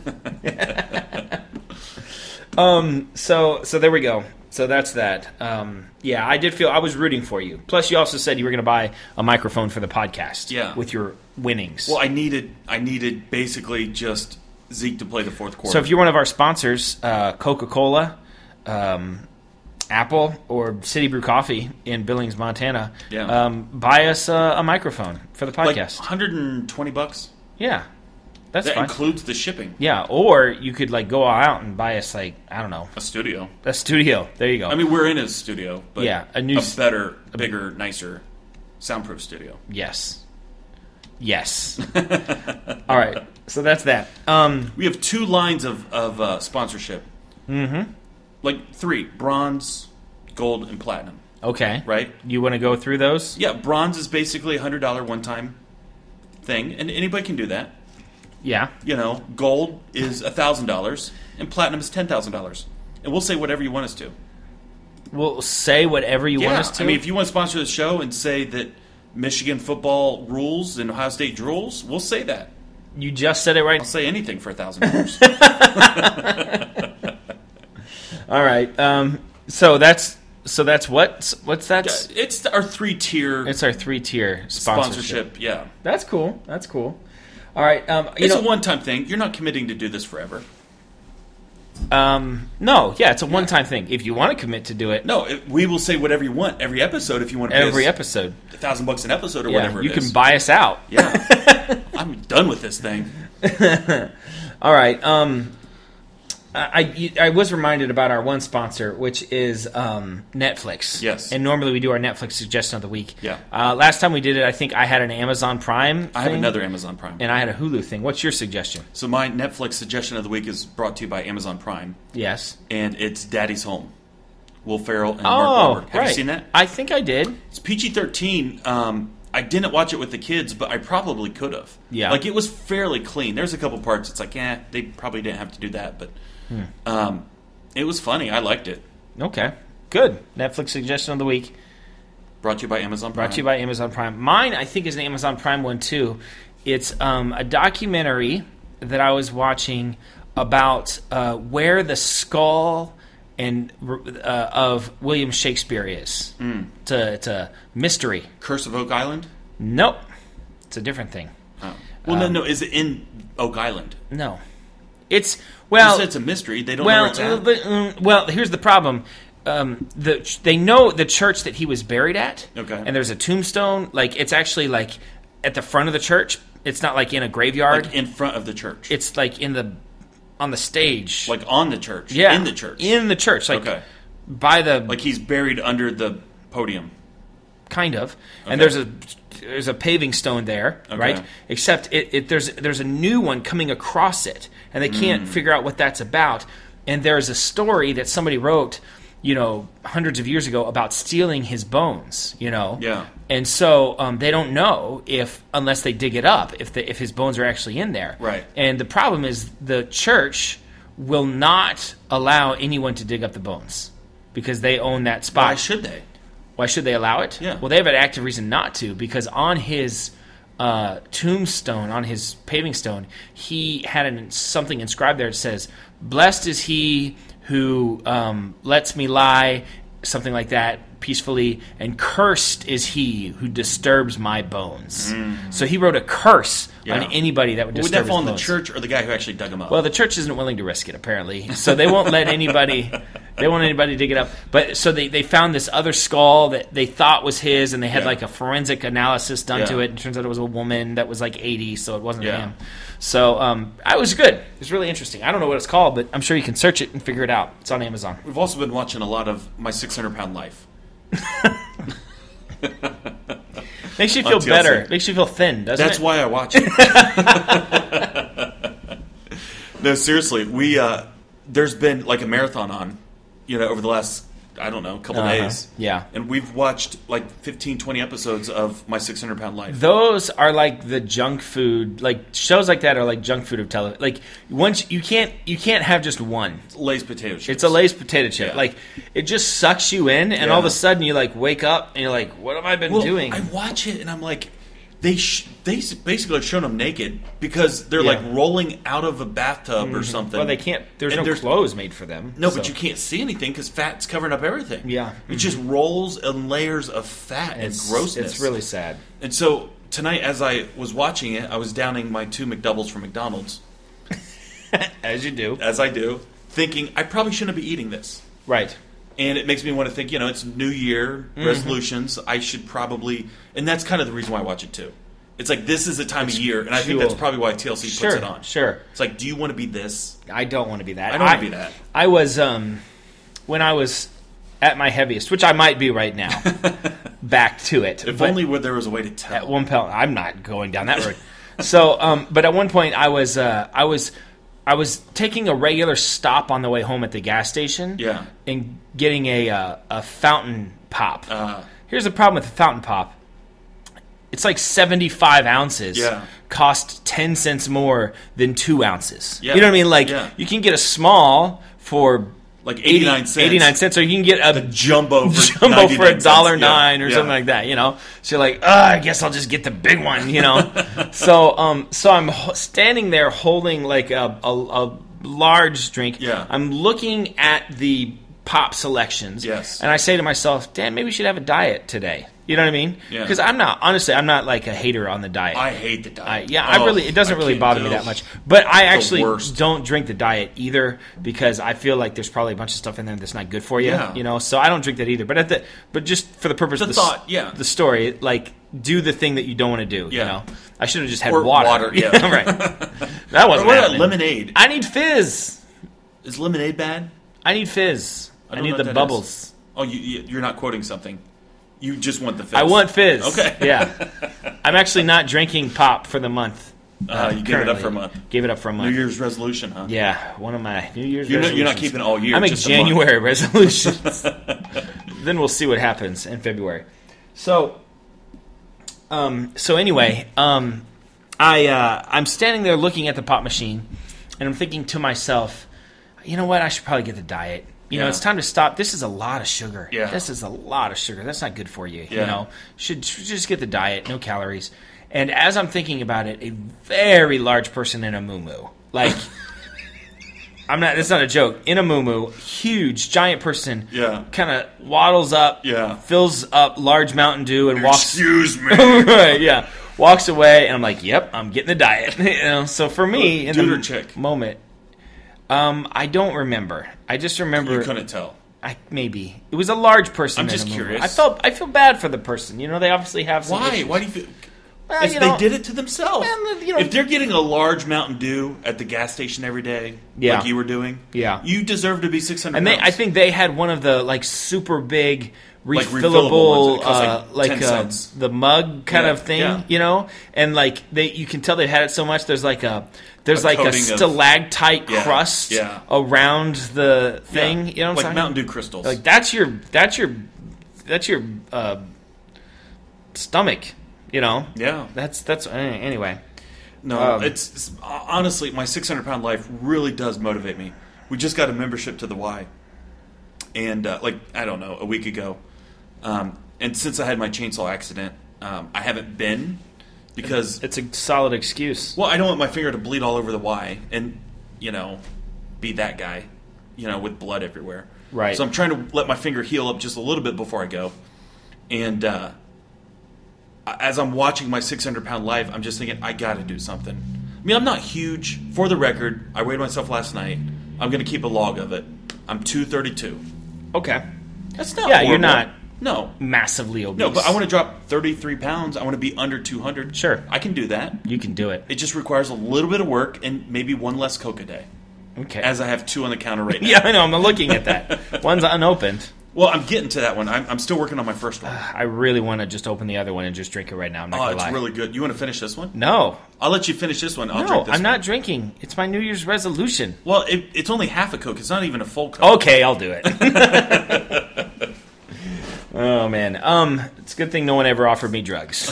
So there we go. So that's that. I did feel I was rooting for you. Plus, you also said you were going to buy a microphone for the podcast. Yeah. With your winnings. Well, I needed basically just Zeke to play the fourth quarter. So if you're one of our sponsors, Coca-Cola, Apple, or City Brew Coffee in Billings, Montana, Yeah. buy us a microphone for the like podcast. $120, Yeah. That's that fine. includes the shipping. Yeah, or you could go all out and buy us I don't know, A studio. a studio. There you go. I mean, we're in a studio, but Yeah, a new better, bigger, nicer, soundproof studio. yes. All right, so that's that. We have 2 lines of sponsorship. Mm-hmm. Like 3: bronze, gold, and platinum. Okay, Right? You want to go through those? Yeah, bronze is basically a $100 one-time thing, and anybody can do that. Yeah. You know, gold is $1,000, and platinum is $10,000. And we'll say whatever you want us to. We'll say whatever you want us to. I mean, if you want to sponsor the show and say that Michigan football rules and Ohio State drools, we'll say that. you just said it right. I'll say anything for $1,000. All right. So that's what's that? It's our 3-tier It's our 3-tier sponsorship. Yeah. That's cool. That's cool. All right. It's a one-time thing. You're not committing to do this forever. No, yeah, it's a one-time thing. If you want to commit to do it, No, we will say whatever you want every episode if you want to pay every us episode, $1,000 an episode or yeah, whatever it you is. can buy us out. Yeah. I'm done with this thing. All right. I was reminded about our one sponsor, which is Netflix. Yes. And normally we do our Netflix suggestion of the week. Yeah. Last time we did it, I think I had an Amazon Prime I have thing, another Amazon Prime. and I had a Hulu thing. What's your suggestion? So my Netflix suggestion of the week is brought to you by Amazon Prime, Yes. and it's Daddy's Home. Will Ferrell and Oh, Mark Wahlberg. Have right. you seen that? I think I did. It's PG-13. I didn't watch it with the kids, but I probably could have. Yeah. Like, it was fairly clean. There's a couple parts it's like, they probably didn't have to do that, but it was funny. I liked it. Okay. Good. Netflix suggestion of the week. Brought to you by Amazon Prime. Brought to you by Amazon Prime. Mine, I think, is an Amazon Prime one, too. It's a documentary that I was watching about where the skull of William Shakespeare is. To mystery. Curse of Oak Island? Nope. It's a different thing. Oh. Well, no. Is it in Oak Island? No. It's, You well... said it's a mystery. They don't know where it's at. Well, here's the problem. They know the church that he was buried at. Okay. And there's a tombstone. Like, it's actually, like, at the front of the church. It's not, like, in a graveyard. Like in front of the church. It's, like, on the stage. Like on the church. Yeah. In the church. In the church. Like, Okay. by the... Like he's buried under the podium. Kind of. Okay. And there's a paving stone there, Okay. right? Except there's a new one coming across it, and they can't figure out what that's about. And there's a story that somebody wrote, hundreds of years ago about stealing his bones, Yeah. And so they don't know unless they dig it up, if his bones are actually in there. Right. And the problem is the church will not allow anyone to dig up the bones because they own that spot. Why should they? Why should they allow it? Yeah. Well, they have an active reason not to, because on his tombstone, on his paving stone, he had something inscribed there that says, "Blessed is he who lets me lie," something like that, peacefully, and cursed is he who disturbs my bones. So he wrote a curse on anybody that would Would disturb that fall on his the bones. church or the guy who actually dug him up? Well, the church isn't willing to risk it, apparently. So they won't let anybody... They won't anybody dig it up. But so they found this other skull that they thought was his, and they had like a forensic analysis done to it. And it turns out it was a woman that was like 80, so it wasn't him. So it was good. It was really interesting. I don't know what it's called, but I'm sure you can search it and figure it out. It's on Amazon. We've also been watching a lot of My 600-Pound Life. Makes you feel TLC. better. Makes you feel thin, doesn't That's it? why I watch it. No, seriously. There's been like a marathon on, over the last, I don't know, couple days. Yeah. And we've watched like 15, 20 episodes of My 600-Pound Life. Those are like the junk food, like shows like that are like junk food of television. Like once you can't have just one. Lay's potato chips. It's a Lay's potato chip. Yeah. Like it just sucks you in, and all of a sudden you like wake up and you're like, "What have I been doing?" I watch it and I'm like, they basically are showing them naked because they're like rolling out of a bathtub or something. Well, they can't. There's And no clothes made for them. No, so. but you can't see anything because fat's covering up everything. Yeah. It just rolls and layers of fat and grossness. It's really sad. And so tonight, as I was watching it, I was downing my 2 McDoubles from McDonald's, As you do. as I do, thinking I probably shouldn't be eating this. Right. And it makes me want to think, it's New Year resolutions. I should probably, and that's kind of the reason why I watch it too. It's like this is the time of year, and I think that's probably why TLC puts it on. Sure. It's like, do you want to be this? I don't want to be that. I don't want to be that. I was when I was at my heaviest, which I might be right now. Back to it. If But only there was a way to tell. at one point, I'm not going down that road. So, but at one point, I was taking a regular stop on the way home at the gas station. Yeah. And getting a fountain pop. Here's the problem with the fountain pop. It's like 75 ounces. Yeah. Cost 10 cents more than 2 ounces. Yeah. You know what I mean? Like Yeah. you can get a small for Like 89 cents. 89 cents, or you can get a Jumbo for for $99. $1.09 or Yeah. something like that, So you're like, I guess I'll just get the big one, So I'm standing there holding like a large drink. Yeah. I'm looking at the pop selections. Yes. And I say to myself, Dan, maybe we should have a diet today. You know what I mean? Yeah. Because I'm not like a hater on the diet. I hate the diet. It doesn't really bother me that much. But I actually don't drink the diet either because I feel like there's probably a bunch of stuff in there that's not good for you. Yeah. You know, so I don't drink that either. But just for the purpose of the story, like do the thing that you don't want to do. Yeah. You know, I should have just had Or water. yeah. Right. That wasn't. What about happening. lemonade? I need fizz. Is lemonade bad? I need fizz. I don't need know the what that bubbles. is. Oh, you're not quoting something. You just want the fizz. I want fizz. Okay. Yeah. I'm actually not drinking pop for the month. You gave it up for a month. Gave it up for a month. New Year's resolution, huh? Yeah, one of my New Year's resolutions. You're not keeping it all year. I make just January resolutions. Then we'll see what happens in February. So anyway, I'm standing there looking at the pop machine, and I'm thinking to myself, you know what? I should probably get the diet. You know, it's time to stop. This is a lot of sugar. Yeah. This is a lot of sugar. That's not good for you. Yeah. You know, should just get the diet, no calories. And as I'm thinking about it, a very large person in a muumuu, like, it's not a joke, in a muumuu, huge, giant person, kind of waddles up, fills up large Mountain Dew and walks. Excuse me. Right, yeah. Walks away, and I'm like, yep, I'm getting the diet. You know, so for me, in Dude the or chick? moment, I don't remember. I just remember. You couldn't tell. Maybe it was a large person. I'm in just a muumuu. curious. I feel bad for the person. You know, they obviously have some Why? issues. Why do you feel? Well, If they did it to themselves. Man, you know- If they're getting a large Mountain Dew at the gas station every day, Yeah. like you were doing, you deserve to be 600 And pounds. I think they had one of the like super big Like refillable, refillable ones that cost, like 10 cents. the mug kind Yeah, of thing, yeah. you know. And like you can tell they've had it so much. There's like a coating of- stalactite crust around the thing. Yeah. You know what I'm like saying? Mountain Dew crystals. Like that's your stomach. You know. Yeah. That's anyway. No, it's honestly, my 600-pound life really does motivate me. We just got a membership to the Y, and I don't know, a week ago. And since I had my chainsaw accident, I haven't been because It's a solid excuse. well, I don't want my finger to bleed all over the Y and be that guy, with blood everywhere. Right. So I'm trying to let my finger heal up just a little bit before I go, and as I'm watching my 600-pound life, I'm just thinking, I got to do something. I mean, I'm not huge. For the record, I weighed myself last night. I'm going to keep a log of it. I'm 232. Okay. That's not Yeah, horrible. you're not No. massively obese. No, but I want to drop 33 pounds. I want to be under 200. Sure. I can do that. You can do it. It just requires a little bit of work and maybe one less Coke a day, Okay. as I have 2 on the counter right now. Yeah, I know. I'm looking at that. One's unopened. Well, I'm getting to that one. I'm still working on my first one. I really want to just open the other one and just drink it right now. I'm not Oh, gonna it's lie. really good. You want to finish this one? No. I'll let you finish this one. I'll No, drink this I'm one. not drinking. It's my New Year's resolution. Well, it's only half a Coke. It's not even a full Coke. Okay, I'll do it. Oh man. It's a good thing no one ever offered me drugs.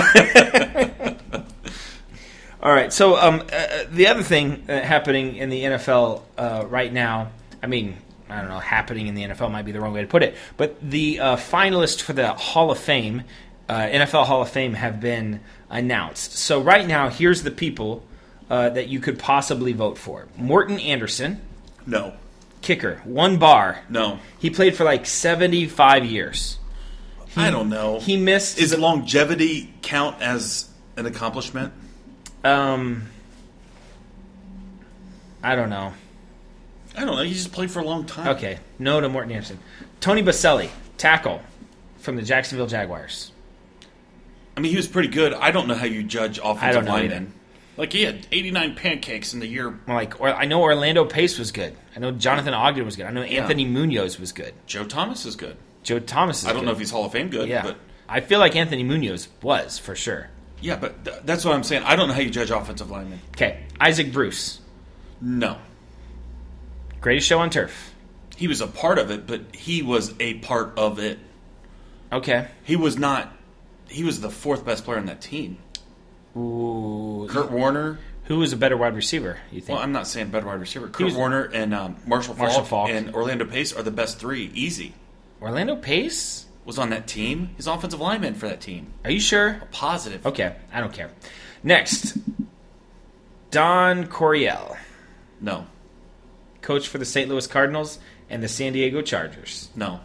All right. So the other thing happening in the NFL right now, I mean, I don't know, happening in the NFL might be the wrong way to put it, but the finalists for the Hall of Fame, NFL Hall of Fame, have been announced. So right now, here's the people that you could possibly vote for. Morton Anderson, No. kicker, 1 bar. No. He played for like 75 years. I don't know. He missed... Is longevity count as an accomplishment? I don't know. I don't know. He just played for a long time. Okay, no to Morton Anderson. Tony Baselli, tackle from the Jacksonville Jaguars. I mean, he was pretty good. I don't know how you judge offensive I don't know linemen. either. Like, he had 89 pancakes in the year. I know Orlando Pace was good. I know Jonathan Ogden was good. I know Anthony Munoz was good. Joe Thomas is good. Joe Thomas is good. I don't know if he's Hall of Fame good, Yeah. but I feel like Anthony Munoz was, for sure. yeah, but that's what I'm saying. I don't know how you judge offensive linemen. Okay, Isaac Bruce. No. Greatest show on turf. He was a part of it, but he was a part of it. Okay. He was not. He was the 4th best player on that team. Ooh. Kurt Warner. Who was a better wide receiver, you think? Well, I'm not saying better wide receiver. Kurt was- Warner and Marshall Marshall Faulk Faulk. and Orlando Pace are the best 3. Easy. Orlando Pace? Was on that team. He's offensive lineman for that team. Are you sure? Positive. Okay, I don't care. Next, Don Coryell, No. coach for the St. Louis Cardinals, and the San Diego Chargers. No.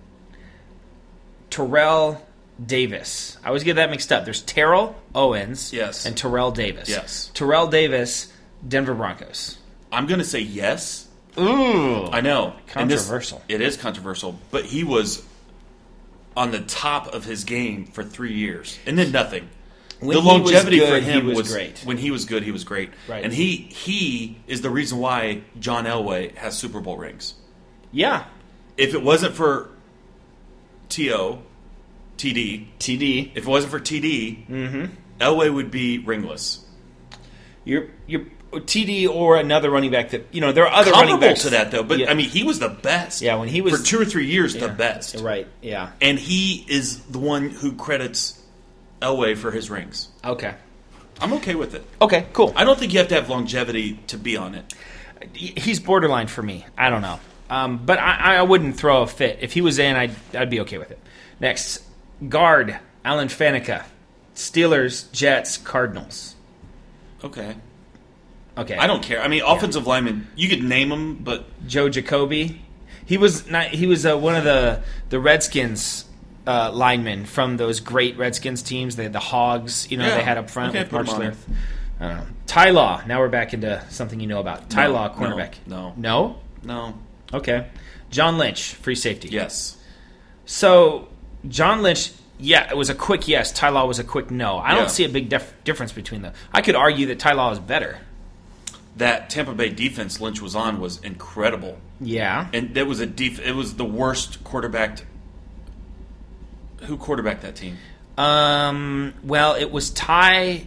Terrell Davis. I always get that mixed up. There's Terrell Owens Yes. and Terrell Davis. Yes. Terrell Davis, Denver Broncos. I'm going to say yes. Ooh. I know. Controversial. It is controversial, but he was on the top of his game for 3 years, and then nothing. When the he was longevity good, for him he was great. When he was good, he was great. Right. And he is the reason why John Elway has Super Bowl rings. Yeah. If it wasn't for TD, TD. if it wasn't for TD, Elway would be ringless. You're TD or another running back that, there are other running Comparable backs. to that, though. But, Yeah. I mean, he was the best. Yeah, when he was... For 2 or 3 years, Yeah. the best. Right, yeah. And he is the one who credits Elway for his rings. Okay. I'm okay with it. Okay, cool. I don't think you have to have longevity to be on it. He's borderline for me. I don't know. But I wouldn't throw a fit. If he was in, I'd be okay with it. Next, guard, Alan Faneca. Steelers, Jets, Cardinals. Okay. Okay. I don't care. I mean, offensive linemen, you could name them, but Joe Jacoby. He was one of the Redskins linemen from those great Redskins teams. They had the Hogs, they had up front with March Laird. I don't know. Ty Law. Now we're back into something you know about. Ty Law, cornerback. No. No? No. Okay. John Lynch, free safety. Yes. So, John Lynch, yeah, it was a quick yes. Ty Law was a quick no. I Yeah. don't see a big difference between them. I could argue that Ty Law is better. That Tampa Bay defense Lynch was on was incredible. Yeah. And it was it was the worst quarterbacked. Who quarterbacked that team? Well, it was Ty.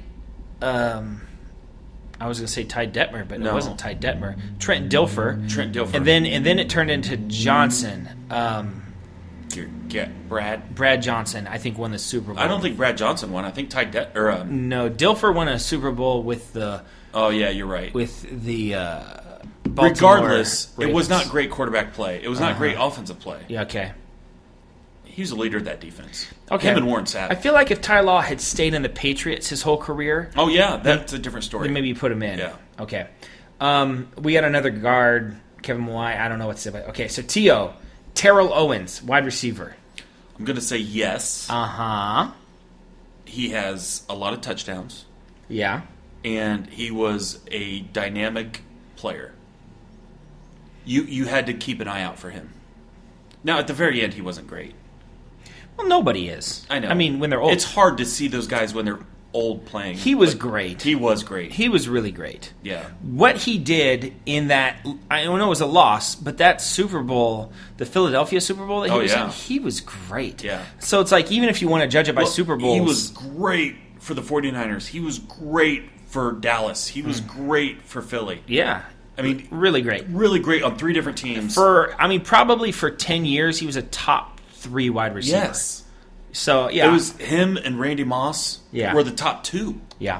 I was going to say Ty Detmer, but No. it wasn't Ty Detmer. Trent Dilfer. Trent Dilfer. And then it turned into Johnson. Brad Johnson, I think, won the Super Bowl. I don't think Brad Johnson won. I think No, Dilfer won a Super Bowl with the Oh yeah, you're right. Baltimore Regardless, it Ravens. was not great quarterback play. It was not great offensive play. Yeah, okay. He was a leader of that defense. Okay. Him and Warren Sapp. I feel like if Ty Law had stayed in the Patriots his whole career, Oh yeah, that's a different story. then maybe you put him in. Yeah. Okay. We got another guard, Kevin Mawai. I don't know what to say about it. Okay, so T.O., Terrell Owens, wide receiver. I'm going to say yes. Uh-huh. He has a lot of touchdowns, Yeah. and he was a dynamic player. You had to keep an eye out for him. Now, at the very end, he wasn't great. Well, nobody is. I know. I mean, when they're old. It's hard to see those guys when they're old playing. He was but great. He was great. He was really great. Yeah. What he did in that, I know it was a loss, but that Super Bowl, the Philadelphia Super Bowl that he was in, he was great. Yeah. So it's like, even if you want to judge it by Well, Super Bowls. He was great for the 49ers. He was great for Dallas. He was great for Philly. Yeah. I mean, Really great. really great on 3 different teams. Probably for 10 years, he was a top 3 wide receiver. Yes. So, yeah. It was him and Randy Moss were the top 2. Yeah.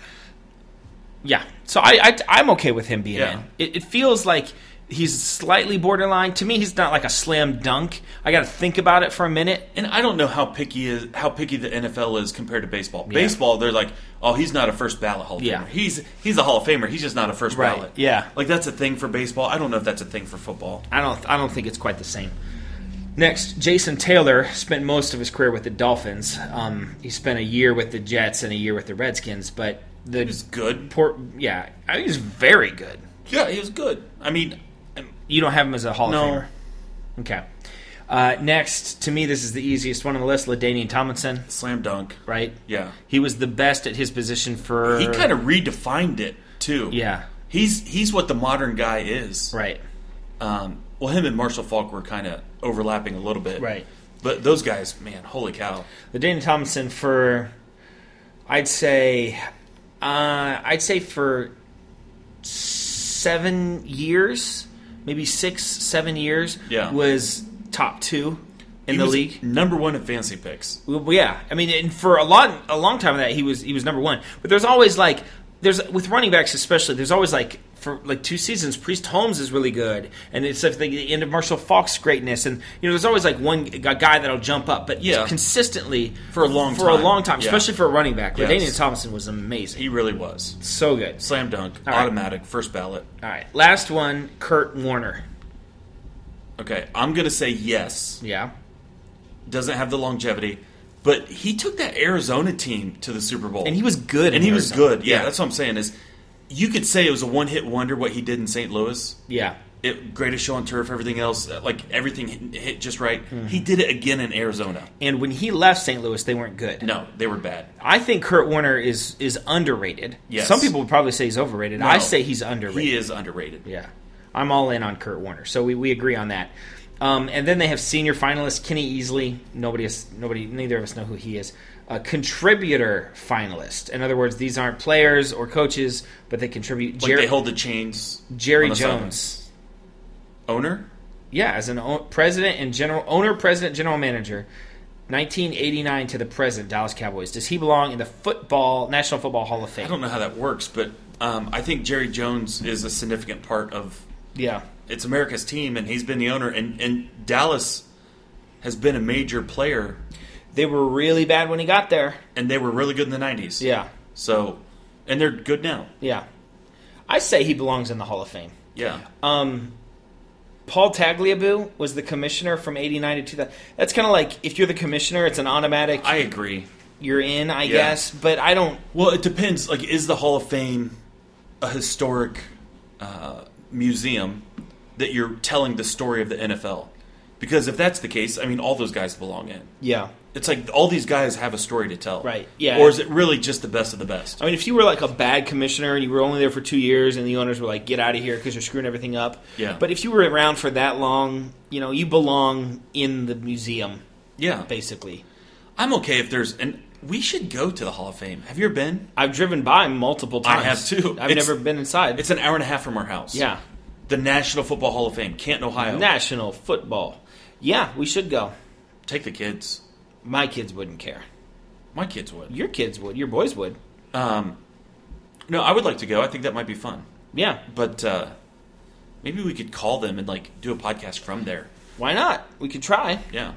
Yeah. So I'm okay with him being Yeah. in. It feels like he's slightly borderline. To me, he's not like a slam dunk. I got to think about it for a minute. And I don't know how picky the NFL is compared to baseball. Baseball, they're like, oh, he's not a first ballot Hall of Yeah. Famer. He's a Hall of Famer. He's just not a first Right. ballot. Yeah. Like that's a thing for baseball. I don't know if that's a thing for football. I don't think it's quite the same. Next, Jason Taylor spent most of his career with the Dolphins. He spent a year with the Jets and a year with the Redskins, but He was good. I think he's very good. Yeah, he was good. I mean, You don't have him as a Hall No. of Famer. Okay. Next, to me, this is the easiest one on the list, LaDainian Tomlinson, slam dunk. right? Yeah. He was the best at his position for... He kind of redefined it too. Yeah. He's what the modern guy is. Right. Well, him and Marshall Faulk were kind of overlapping a little bit. Right. But those guys, man, holy cow. LaDainian Tomlinson for, I'd say for 7 years, maybe 6-7 years, Yeah. was top 2 in He the was league. number 1 in fantasy picks. Well, yeah, I mean, and for a long time of that, he was number 1. But there's always with running backs especially, there's always for 2 seasons, Priest Holmes is really good, and it's like the end of Marshall Faulk's greatness, and there's always a guy that'll jump up, but consistently For a long time. Yeah. especially for a running back. Yes. LaDainian Tomlinson was amazing, He really was. so good. Slam dunk, All right. automatic, first ballot. All right, last one, Kurt Warner. Okay, I'm going to say yes. Yeah. Doesn't have the longevity. But he took that Arizona team to the Super Bowl. And he was good. And he was good. Yeah, that's what I'm saying is you could say it was a one-hit wonder what he did in St. Louis. Yeah. Greatest show on turf, everything else, like everything hit just right. Mm-hmm. He did it again in Arizona. And when he left St. Louis, they weren't good. No, they were bad. I think Kurt Warner is underrated. Yes. Some people would probably say he's overrated. No, I say he's underrated. He is underrated. Yeah. I'm all in on Kurt Warner. So we agree on that. And then they have senior finalist Kenny Easley. Neither of us know who he is. A contributor finalist. In other words, these aren't players or coaches, but they contribute. They hold the chains. Jerry Jones. Owner? Yeah, as an president, general manager, 1989 to the present, Dallas Cowboys. Does he belong in the National Football Hall of Fame? I don't know how that works, but I think Jerry Jones is a significant part of. Yeah, it's America's team, and he's been the owner, and Dallas has been a major player. They were really bad when he got there, and they were really good in the 90s. Yeah. So, and they're good now. Yeah, I say he belongs in the Hall of Fame. Yeah. Paul Tagliabue was the commissioner from 89 to 2000. That's kind of like, if you're the commissioner, it's an automatic. I agree. You're in, I guess, but I don't. Well, it depends. Like, is the Hall of Fame a historic museum that you're telling the story of the NFL? Because if that's the case, I mean, all those guys belong in. Yeah. It's like all these guys have a story to tell. Right, yeah. Or is it really just the best of the best? I mean, if you were like a bad commissioner and you were only there for 2 years and the owners were like, get out of here because you're screwing everything up. Yeah. But if you were around for that long, you belong in the museum. Yeah. Basically. I'm okay if there's... And we should go to the Hall of Fame. Have you ever been? I've driven by multiple times. I have too. I've never been inside. It's an hour and a half from our house. Yeah. The National Football Hall of Fame, Canton, Ohio. National Football. Yeah, we should go. Take the kids. My kids wouldn't care. My kids would. Your kids would. Your boys would. No, I would like to go. I think that might be fun. Yeah. But maybe we could call them and do a podcast from there. Why not? We could try. Yeah.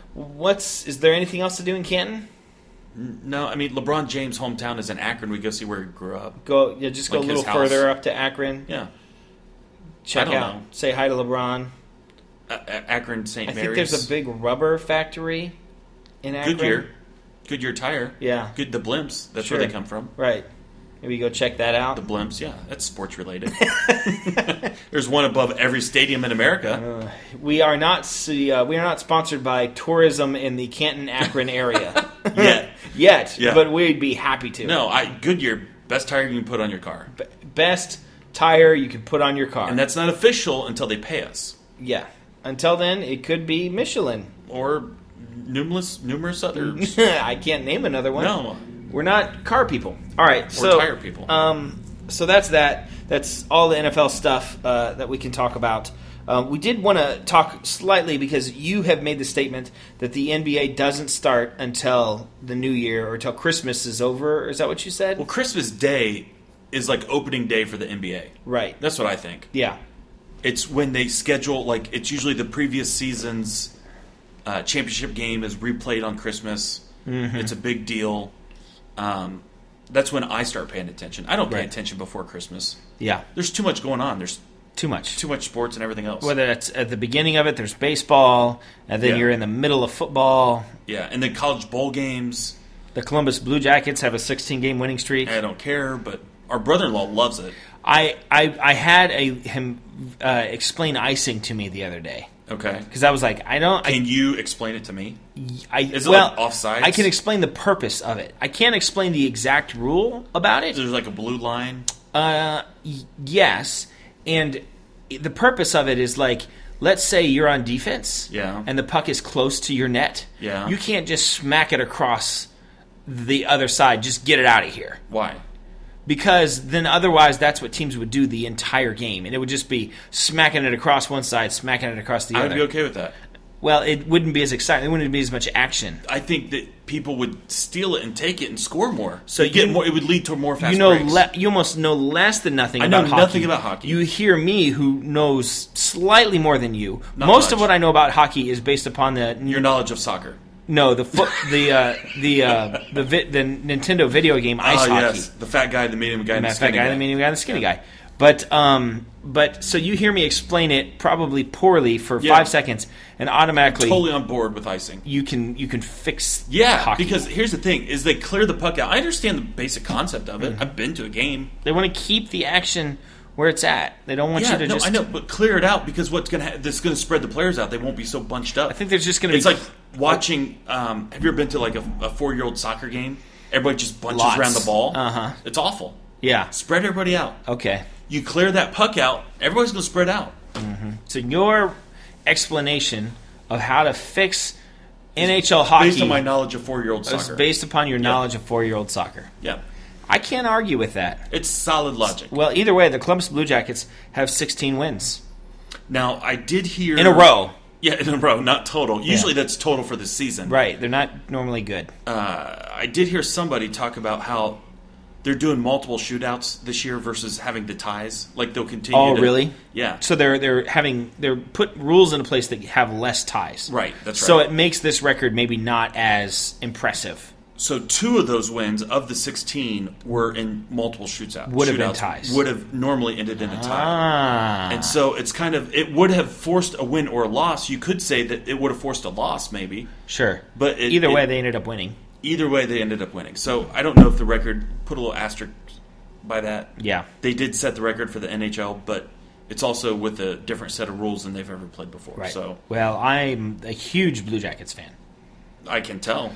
Is there anything else to do in Canton? No, I mean, LeBron James' hometown is in Akron. We go see where he grew up. Just go a little further up to Akron. Yeah. Check out. Say hi to LeBron. Akron, St. Mary's. I think there's a big rubber factory in Akron. Goodyear Tire. Yeah. The blimps. That's where they come from. Right. Maybe go check that out. The blimps, yeah. That's sports related. There's one above every stadium in America. We are not sponsored by tourism in the Canton, Akron area. Yet. Yeah. But we'd be happy to. No, Goodyear, best tire you can put on your car. Best tire you can put on your car. And that's not official until they pay us. Yeah. Until then, it could be Michelin. Or numerous others. I can't name another one. No. We're not car people. All right. Or tire people. So that's that. That's all the NFL stuff that we can talk about. We did want to talk slightly because you have made the statement that the NBA doesn't start until the new year or until Christmas is over. Is that what you said? Well, Christmas Day is like opening day for the NBA. Right. That's what I think. Yeah. It's when they schedule, it's usually the previous season's championship game is replayed on Christmas. Mm-hmm. It's a big deal. That's when I start paying attention. I don't pay attention before Christmas. Yeah. There's too much going on. There's too much sports and everything else. Whether it's at the beginning of it, there's baseball, and then you're in the middle of football. Yeah, and then college bowl games. The Columbus Blue Jackets have a 16-game winning streak. I don't care, but our brother-in-law loves it. I had him explain icing to me the other day. Okay. Because I was like, Can you explain it to me? Is it like offsides? I can explain the purpose of it. I can't explain the exact rule about it. There's a blue line? Yes. And the purpose of it is let's say you're on defense. Yeah. And the puck is close to your net. Yeah. You can't just smack it across the other side. Just get it out of here. Why? Because then otherwise that's what teams would do the entire game. And it would just be smacking it across one side, smacking it across the other. I'd be okay with that. Well, it wouldn't be as exciting. There wouldn't be as much action. I think that people would steal it and take it and score more. So it would lead to more fast breaks. You almost know less than nothing about hockey. I know nothing about hockey. You hear me, who knows slightly more than you. Not Most much. of what I know about hockey is based upon your knowledge of soccer. No, the Nintendo video game Ice Hockey. Yes. The fat guy, the medium guy, and the fat skinny guy, guy. the medium guy, and the skinny guy. But so you hear me explain it probably poorly for 5 seconds, and automatically Totally on board with icing. you can fix hockey. Because here's the thing: is they clear the puck out. I understand the basic concept of it. I've been to a game. they want to keep the action where it's at. They don't want you to just. I know, but clear it out because what's going to this is going to spread the players out. They won't be so bunched up. I think there's just going to be. It's like watching. Have you ever been to like a 4-year-old soccer game? Everybody just bunches Lots. around the ball. Uh-huh. It's awful. Yeah. Spread everybody out. Okay. You clear that puck out, everybody's going to spread out. So your explanation of how to fix NHL hockey Based on my knowledge of 4-year-old is soccer. based upon your knowledge of 4-year-old soccer. Yeah. I can't argue with that. It's solid logic. Well, either way, the Columbus Blue Jackets have 16 wins Now, I did hear... in a row. Yeah, in a row, not total. Usually that's total for the season. Right. They're not normally good. I did hear somebody talk about how they're doing multiple shootouts this year versus having the ties. Like they'll continue. Oh, really? Yeah. So they're put rules into place that have less ties. Right. That's right. So it makes this record maybe not as impressive. So 2 of those wins of the 16 were in multiple shootouts. Would have been ties. Would have normally ended in a tie. Ah. And so it's kind of it would have forced a win or a loss. You could say that it would have forced a loss, maybe. Sure. But either way, they ended up winning. Either way, they ended up winning. So I don't know if the record put a little asterisk by that. Yeah. They did set the record for the NHL, but it's also with a different set of rules than they've ever played before. Right. So well, I'm a huge Blue Jackets fan. I can tell.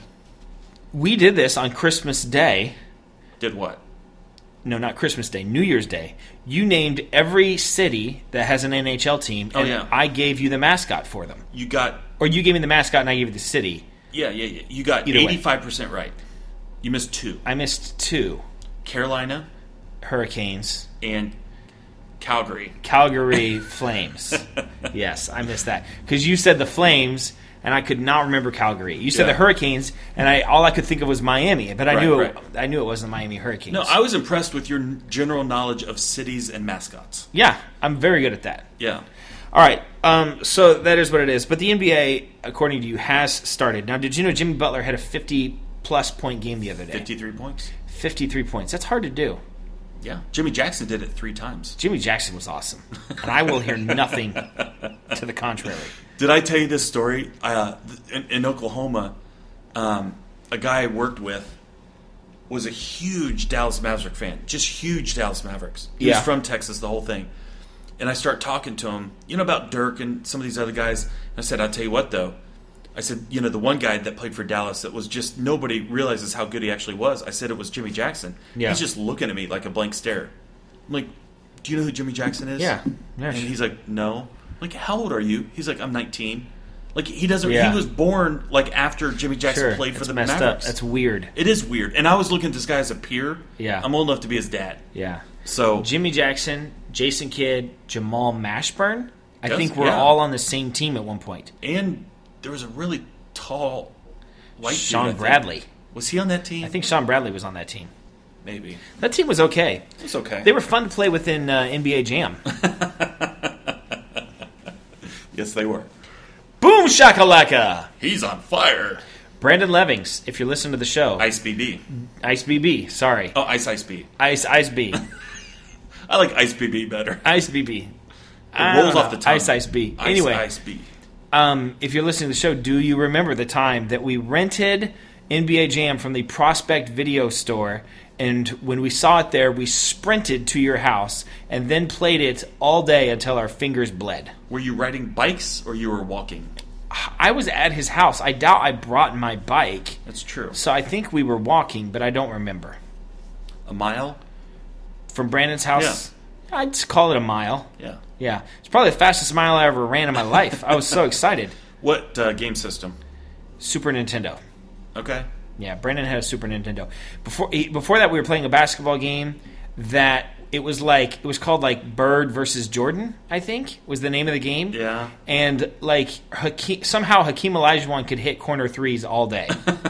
We did this on Christmas Day. Did what? No, not Christmas Day. New Year's Day. You named every city that has an NHL team, and yeah. I gave you the mascot for them. You got... Or you gave me the mascot, and I gave you the city. Yeah. You got Either way. 85% right. You missed 2. I missed 2. Carolina Hurricanes. and Calgary. Calgary Flames. Yes, I missed that. Because you said the Flames, and I could not remember Calgary. You said Yeah. the Hurricanes, and all I could think of was Miami, but I knew Right. I knew it wasn't Miami Hurricanes. No, I was impressed with your general knowledge of cities and mascots. Yeah, I'm very good at that. Yeah. All right, so that is what it is. But the NBA, according to you, has started. Now, did you know Jimmy Butler had a 50-plus point game the other day? 53 points? 53 points. That's hard to do. Yeah. Jimmy Jackson did it 3 times. Jimmy Jackson was awesome, and I will hear nothing to the contrary. Did I tell you this story? In Oklahoma, a guy I worked with was a huge Dallas Maverick fan. Just huge Dallas Mavericks. He was from Texas, the whole thing. And I start talking to him, about Dirk and some of these other guys. And I said, I'll tell you what, though. I said, the one guy that played for Dallas that was just, nobody realizes how good he actually was. I said it was Jimmy Jackson. Yeah. He's just looking at me like a blank stare. I'm like, do you know who Jimmy Jackson is? Yeah. And he's like, no. I'm like, how old are you? He's like, I'm 19. Like, he doesn't, Yeah. he was born, like, after Jimmy Jackson played for It's the messed Mavericks. up. That's weird. It is weird. And I was looking at this guy as a peer. Yeah. I'm old enough to be his dad. Yeah. So, Jimmy Jackson, Jason Kidd, Jamal Mashburn, I Yes, think we're yeah. all on the same team at one point. and there was a really tall white dude, I Sean think. Bradley. Was he on that team? I think Sean Bradley was on that team. Maybe. That team was okay. It's okay. They were fun to play within NBA Jam. Yes, they were. Boom shakalaka! He's on fire. Brandon Levings, if you're listening to the show. Ice BB. Ice BB, sorry. Oh, Ice B. Ice B. I like Ice BB better. Ice BB. It rolls off the tongue. Ice B. Anyway, Ice B. if you're listening to the show, do you remember the time that we rented NBA Jam from the Prospect Video Store, and when we saw it there, we sprinted to your house and then played it all day until our fingers bled? Were you riding bikes or you were walking? I was at his house. I doubt I brought my bike, That's true. so I think we were walking, but I don't remember. A mile? From Brandon's house, I'd just call it a mile. Yeah. Yeah, it's probably the fastest mile I ever ran in my life. I was so excited. What game system? Super Nintendo. Okay. Yeah, Brandon had a Super Nintendo. Before that, we were playing a basketball game that it was called like Bird versus Jordan, I think, was the name of the game. Yeah. And like somehow Hakeem Olajuwon could hit corner threes all day.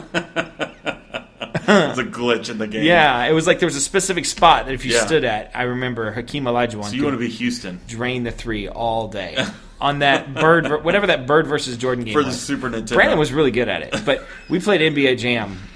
It's a glitch in the game. Yeah, it was like there was a specific spot that if you Yeah. stood at, I remember Hakeem Olajuwon So you could want to be Houston drain the three all day on that whatever that Bird versus Jordan game for the was. Super Nintendo. Brandon was really good at it, but we played NBA Jam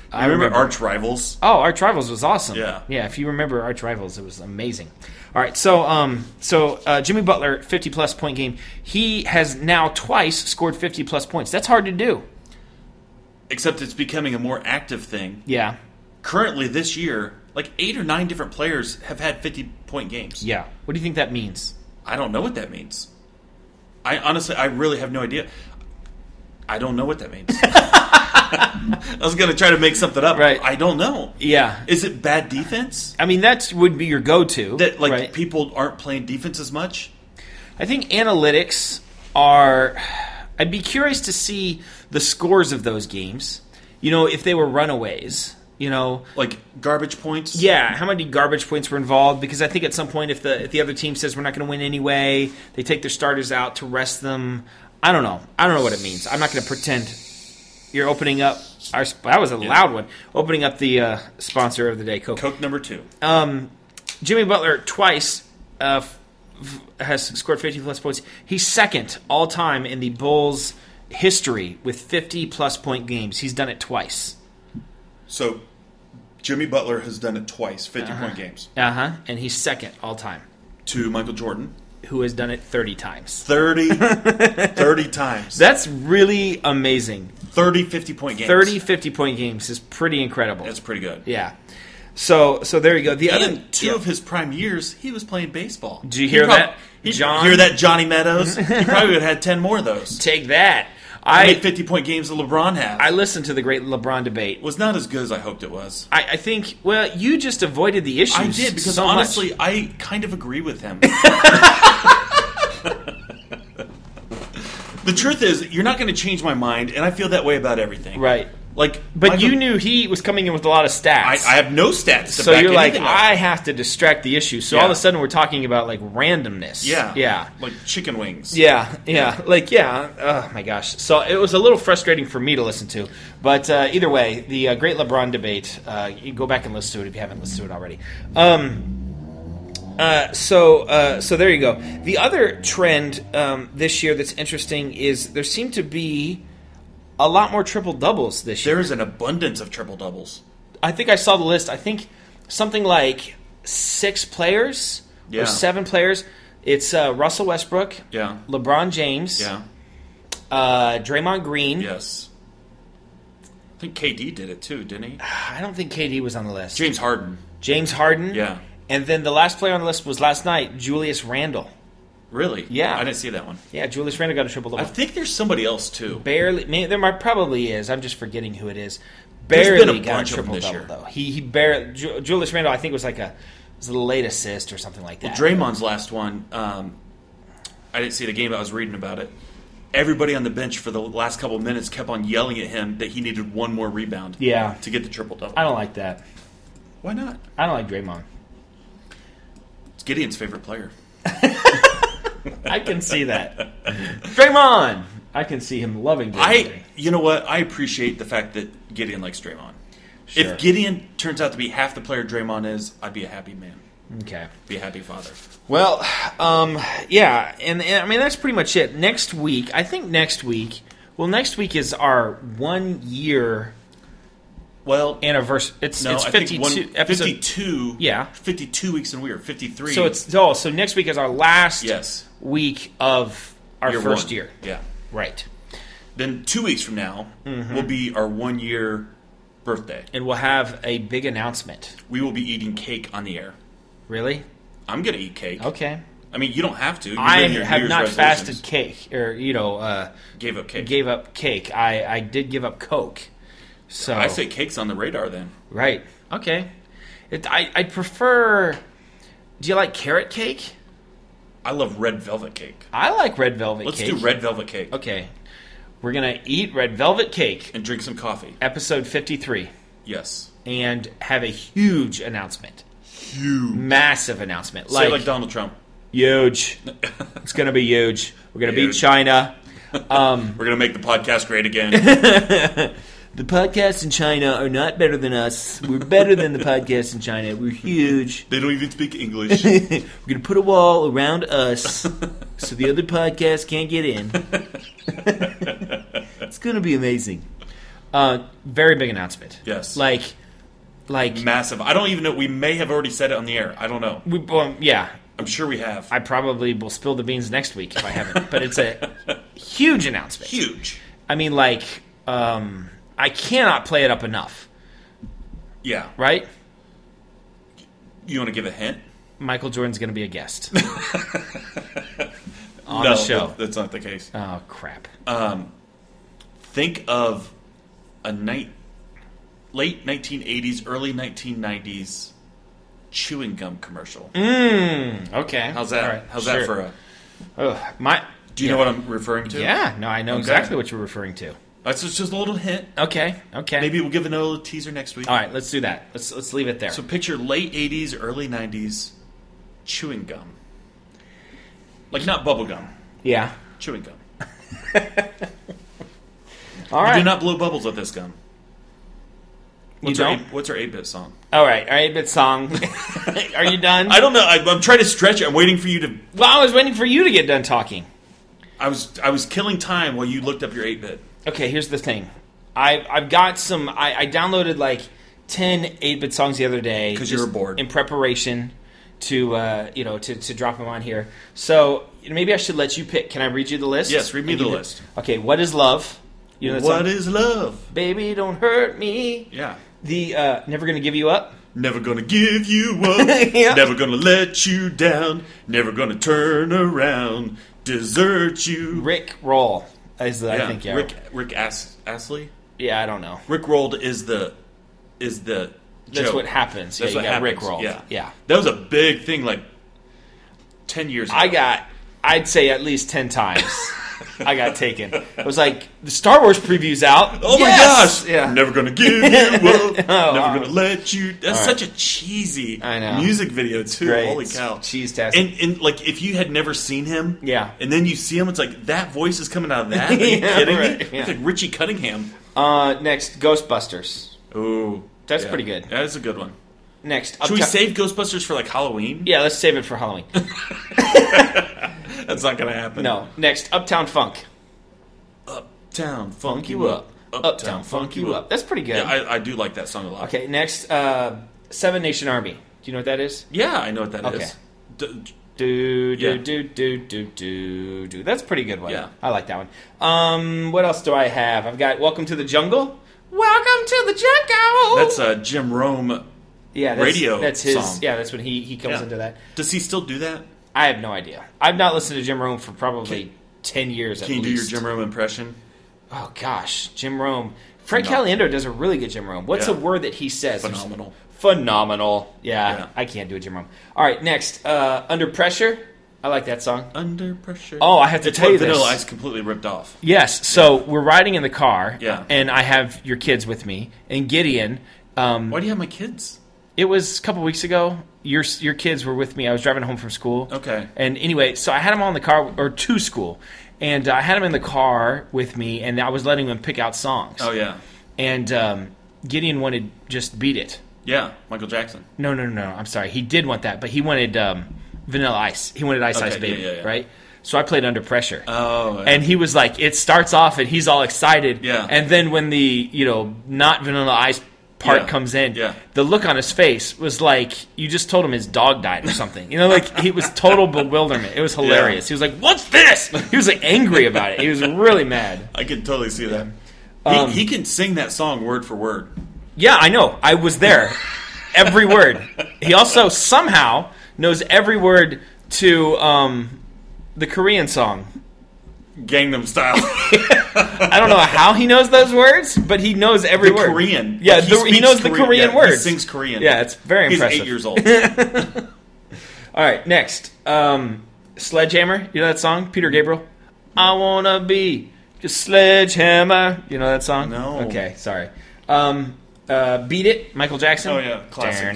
I remember Arch Rivals. Oh, Arch Rivals was awesome. Yeah. Yeah, if you remember Arch Rivals, it was amazing. All right, so Jimmy Butler, 50-plus point game. He has now twice scored 50-plus points. That's hard to do. Except it's becoming a more active thing. Yeah. Currently, this year, like 8 or 9 different players have had 50-point games. Yeah. What do you think that means? I don't know what that means. I really have no idea. I don't know what that means. I was going to try to make something up. Right. I don't know. Yeah. Is it bad defense? I mean, that would be your go-to. That right? people aren't playing defense as much? I think analytics are... I'd be curious to see the scores of those games. If they were runaways. Like garbage points? Yeah, how many garbage points were involved? Because I think at some point if the other team says we're not going to win anyway, they take their starters out to rest them. I don't know. I don't know what it means. I'm not going to pretend. You're opening up that was a loud one. Opening up the sponsor of the day, Coke. Coke number 2. Jimmy Butler twice has scored 50-plus points. He's second all-time in the Bulls' history with 50-plus point games. He's done it twice. So, Jimmy Butler has done it twice, 50-point games. And he's second all-time. To Michael Jordan. Who has done it 30 times. 30 times. That's really amazing. 30 50-point games. 30 50-point games is pretty incredible. That's pretty good. Yeah. So there you go. The other two of his prime years, he was playing baseball. Did you hear that, John? Hear that, Johnny Meadows? He probably would have had 10 more of those. Take that. How many 50-point games did LeBron have? I listened to the great LeBron debate. It was not as good as I hoped it was. I think, well, you just avoided the issues. I did, because honestly, I kind of agree with him. The truth is, you're not going to change my mind, and I feel that way about everything. Right. But you knew he was coming in with a lot of stats. I have no stats to so back you're like, anything up. I have to distract the issue. So all of a sudden we're talking about like randomness. Yeah. Like chicken wings. Yeah. Oh my gosh. So it was a little frustrating for me to listen to. But either way, the great LeBron debate, you can go back and listen to it if you haven't listened to it already. So there you go. The other trend this year that's interesting is there seem to be a lot more triple-doubles this year. There is an abundance of triple-doubles. I think I saw the list. I think something like 6 players or 7 players. It's Russell Westbrook, LeBron James, Draymond Green. Yes. I think KD did it too, didn't he? I don't think KD was on the list. James Harden. Yeah. And then the last player on the list was last night, Julius Randle. Really? Yeah. I didn't see that one. Yeah, Julius Randle got a triple-double. I think there's somebody else too. There probably is. I'm just forgetting who it is. There's been a Got bunch a of them this triple-double, year. though. He barely... Julius Randle, I think, was a late assist or something like that. Well, Draymond's last one, I didn't see the game, I was reading about it. Everybody on the bench for the last couple of minutes kept on yelling at him that he needed one more rebound to get the triple-double. I don't like that. Why not? I don't like Draymond. It's Gideon's favorite player. I can see that. Draymond! I can see him loving Draymond. You know what? I appreciate the fact that Gideon likes Draymond. Sure. If Gideon turns out to be half the player Draymond is, I'd be a happy man. Okay. Be a happy father. Well, yeah, and I mean, that's pretty much it. Next week is our 1 year anniversary. It's 52 episode. 52. Yeah. 52 weeks in a year. 53. So next week is our last week of our first year. Yeah. Right. Then 2 weeks from now will be our 1 year birthday. And we'll have a big announcement. We will be eating cake on the air. Really? I'm going to eat cake. Okay. I mean, you don't have to. I have not fasted cake, or gave up cake. Gave up cake. I did give up Coke. So I say cake's on the radar then. Right. Okay. I prefer. Do you like carrot cake? I love red velvet cake. I like red velvet cake. Let's do red velvet cake. Okay. We're gonna eat red velvet cake and drink some coffee. Episode 53. Yes. And have a huge announcement. Massive announcement. Say it like Donald Trump. Huge. It's going to be huge. We're going to beat China. We're going to make the podcast great again. The podcasts in China are not better than us. We're better than the podcasts in China. We're huge. They don't even speak English. We're going to put a wall around us so the other podcasts can't get in. It's going to be amazing. Very big announcement. Yes. Like Massive. I don't even know. We may have already said it on the air. I don't know. Yeah. I'm sure we have. I probably will spill the beans next week if I haven't. But it's a huge announcement. Huge. I mean, like, I cannot play it up enough. Yeah. Right? You want to give a hint? Michael Jordan's going to be a guest on the show. That's not the case. Oh, crap. Think of a late 1980s, early 1990s chewing gum commercial. Okay. How's that? All right. How's Sure. that for a... Do you Yeah. know what I'm referring to? Yeah. No, I know exactly what you're referring to. That's just a little hint. Okay. Maybe we'll give a little teaser next week. All right, let's do that. Let's leave it there. So picture late 80s, early 90s chewing gum. Like not bubble gum. Yeah. Chewing gum. All You right. do not blow bubbles with this gum. What's don't? What's our 8-bit song? All right, 8-bit song. Are you done? I don't know. I'm trying to stretch it. I'm waiting for you to... Well, I was waiting for you to get done talking. I was killing time while you looked up your 8-bit. Okay, here's the thing. I've got some... I downloaded like 10 8-bit songs the other day. Because you were bored. In preparation to to drop them on here. So maybe I should let you pick. Can I read you the list? Yes, read me the list. Okay, What Is Love? You know that What song? is love? Baby, don't hurt me. Yeah. The Never Gonna Give You Up. Never gonna give you up. Yeah. Never gonna let you down. Never gonna turn around. Desert you. Rick Roll is the, I think, yeah. Rick Astley? Yeah, I don't know. Rick rolled is the That's joke. what happens. That's yeah, what you got happens. Rick Roll. Yeah. That was a big thing like 10 years ago. I'd say at least 10 times I got taken. It was like, the Star Wars preview's out. Oh my Yes! gosh! Yeah. Never gonna give you up. Never wow. gonna let you. That's All right. such a cheesy I know. music video too. Great. Holy cow! Cheese-tastic. And like if you had never seen him, Yeah. and then you see him, it's like that voice is coming out of that. Are you Yeah, kidding right, me? yeah. It's like Richie Cunningham. Next, Ghostbusters. Ooh, That's yeah. pretty good. That is a good one. Next. Should we save Ghostbusters for like Halloween? Yeah, let's save it for Halloween. That's not gonna happen. No. Next, Uptown Funk. Uptown funk you up. Uptown Funk You Up. That's pretty good. Yeah, I do like that song a lot. Okay, next, Seven Nation Army. Do you know what that is? Yeah, I know what that is. Okay. Yeah. Do. That's a pretty good one. Yeah. I like that one. What else do I have? I've got Welcome to the Jungle. Welcome to the Jungle. That's Jim Rome. Yeah, radio That's his. song. Yeah, that's when he comes Yeah. into that. Does he still do that? I have no idea. I've not listened to Jim Rome for probably 10 years at Can you do least. your Jim Rome impression? Oh gosh, Jim Rome. Frank Caliendo does a really good Jim Rome. What's Yeah. a word that he says? Phenomenal. Phenomenal. Yeah, Yeah. I can't do a Jim Rome. All right, next, Under Pressure. I like that song. Under pressure. Oh, I have to It's tell what you this. Vanilla Ice completely ripped off. Yes. So we're riding in the car, Yeah. and I have your kids with me, and Gideon. Why do you have my kids? It was a couple weeks ago. Your kids were with me. I was driving home from school. Okay. And anyway, so I had them all in the car, or to school, and I had them in the car with me, and I was letting them pick out songs. Oh, yeah. And Gideon wanted Just Beat It. Yeah, Michael Jackson. No. I'm sorry. He did want that, but he wanted Vanilla Ice. He wanted Ice Okay, Ice Baby, yeah. right? So I played Under Pressure. Oh, yeah. And he was like, it starts off, and he's all excited. Yeah. And then when the, not Vanilla Ice part Yeah. comes in, Yeah. the look on his face was like, you just told him his dog died or something. Like, he was total bewilderment. It was hilarious. He was like, what's this? He was like angry about it. He was really mad. I can totally see that. He can sing that song word for word. Yeah, I know. I was there. Every word. He also somehow knows every word to the Korean song. Gangnam Style. I don't know how he knows those words, but he knows every word. Korean. Yeah, Like, he speaks knows the Korean yeah, words. He sings Korean. Yeah, it's very He's impressive. 8 years old. All right, next. Sledgehammer. You know that song? Peter Gabriel. I wanna be just Sledgehammer. You know that song? No. Okay, sorry. Beat It. Michael Jackson. Oh, yeah, classic.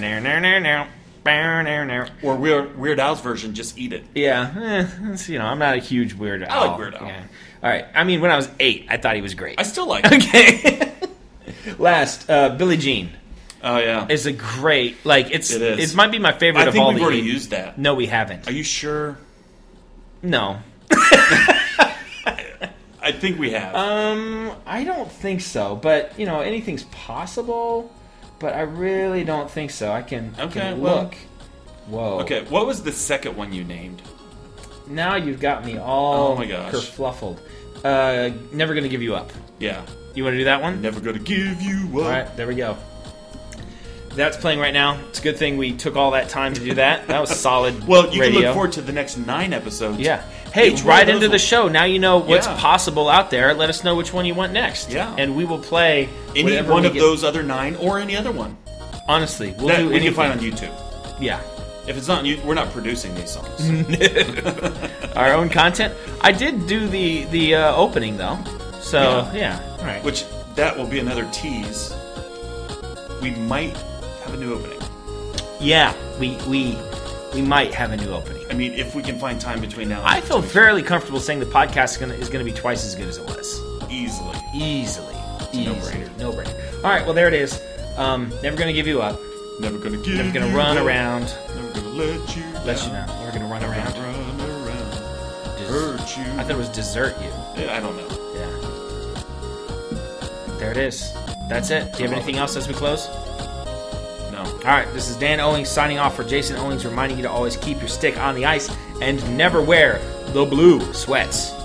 Yeah, Or Weird Al's version, Just Eat It. I'm not a huge Weird Al. I like Weird Al. Yeah. All right. I mean, when I was 8, I thought he was great. I still like it. Okay. Last, Billie Jean Oh, yeah. is a great. It is. It might be my favorite I of think all we've the. already used that. No, we haven't. Are you sure? No. I think we have. I don't think so, but anything's possible. But I really don't think so. I can look. Whoa. Okay, what was the second one you named? Now you've got me all Oh my gosh. kerfluffled. Never Gonna Give You Up. Yeah. You want to do that one? Never gonna give you up. All right, there we go. That's playing right now. It's a good thing we took all that time to do that. That was solid. Well, you radio. can look forward to the next 9 episodes. Yeah. Hey, Each one right of into those the show. Now you know what's Yeah. possible out there. Let us know which one you want next. Yeah. And we will play Any whatever one we of get. those other 9 or any other one. Honestly, we'll That do we anything. can find on YouTube. Yeah. If it's not on YouTube, we're not producing these songs. Our own content. I did do the opening, though. So, yeah. All right. Which, that will be another tease. We might have a new opening. Yeah, we might have a new opening. I mean, if we can find time between now and I feel fairly comfortable saying the podcast is going to be twice as good as it was. easily. Easily. no-brainer. No brainer. All right, well, there it is. Never Gonna Give You Up. Never gonna give Never Gonna you Run up. Around. Never gonna let you Let down. you know. Never Gonna Run Around. Run around. Hurt you. I thought it was Desert You. Yeah, I don't know. Yeah. There it is. That's it. Do you have anything else as we close? No. All right, this is Dan Owings signing off for Jason Owings, reminding you to always keep your stick on the ice and never wear the blue sweats.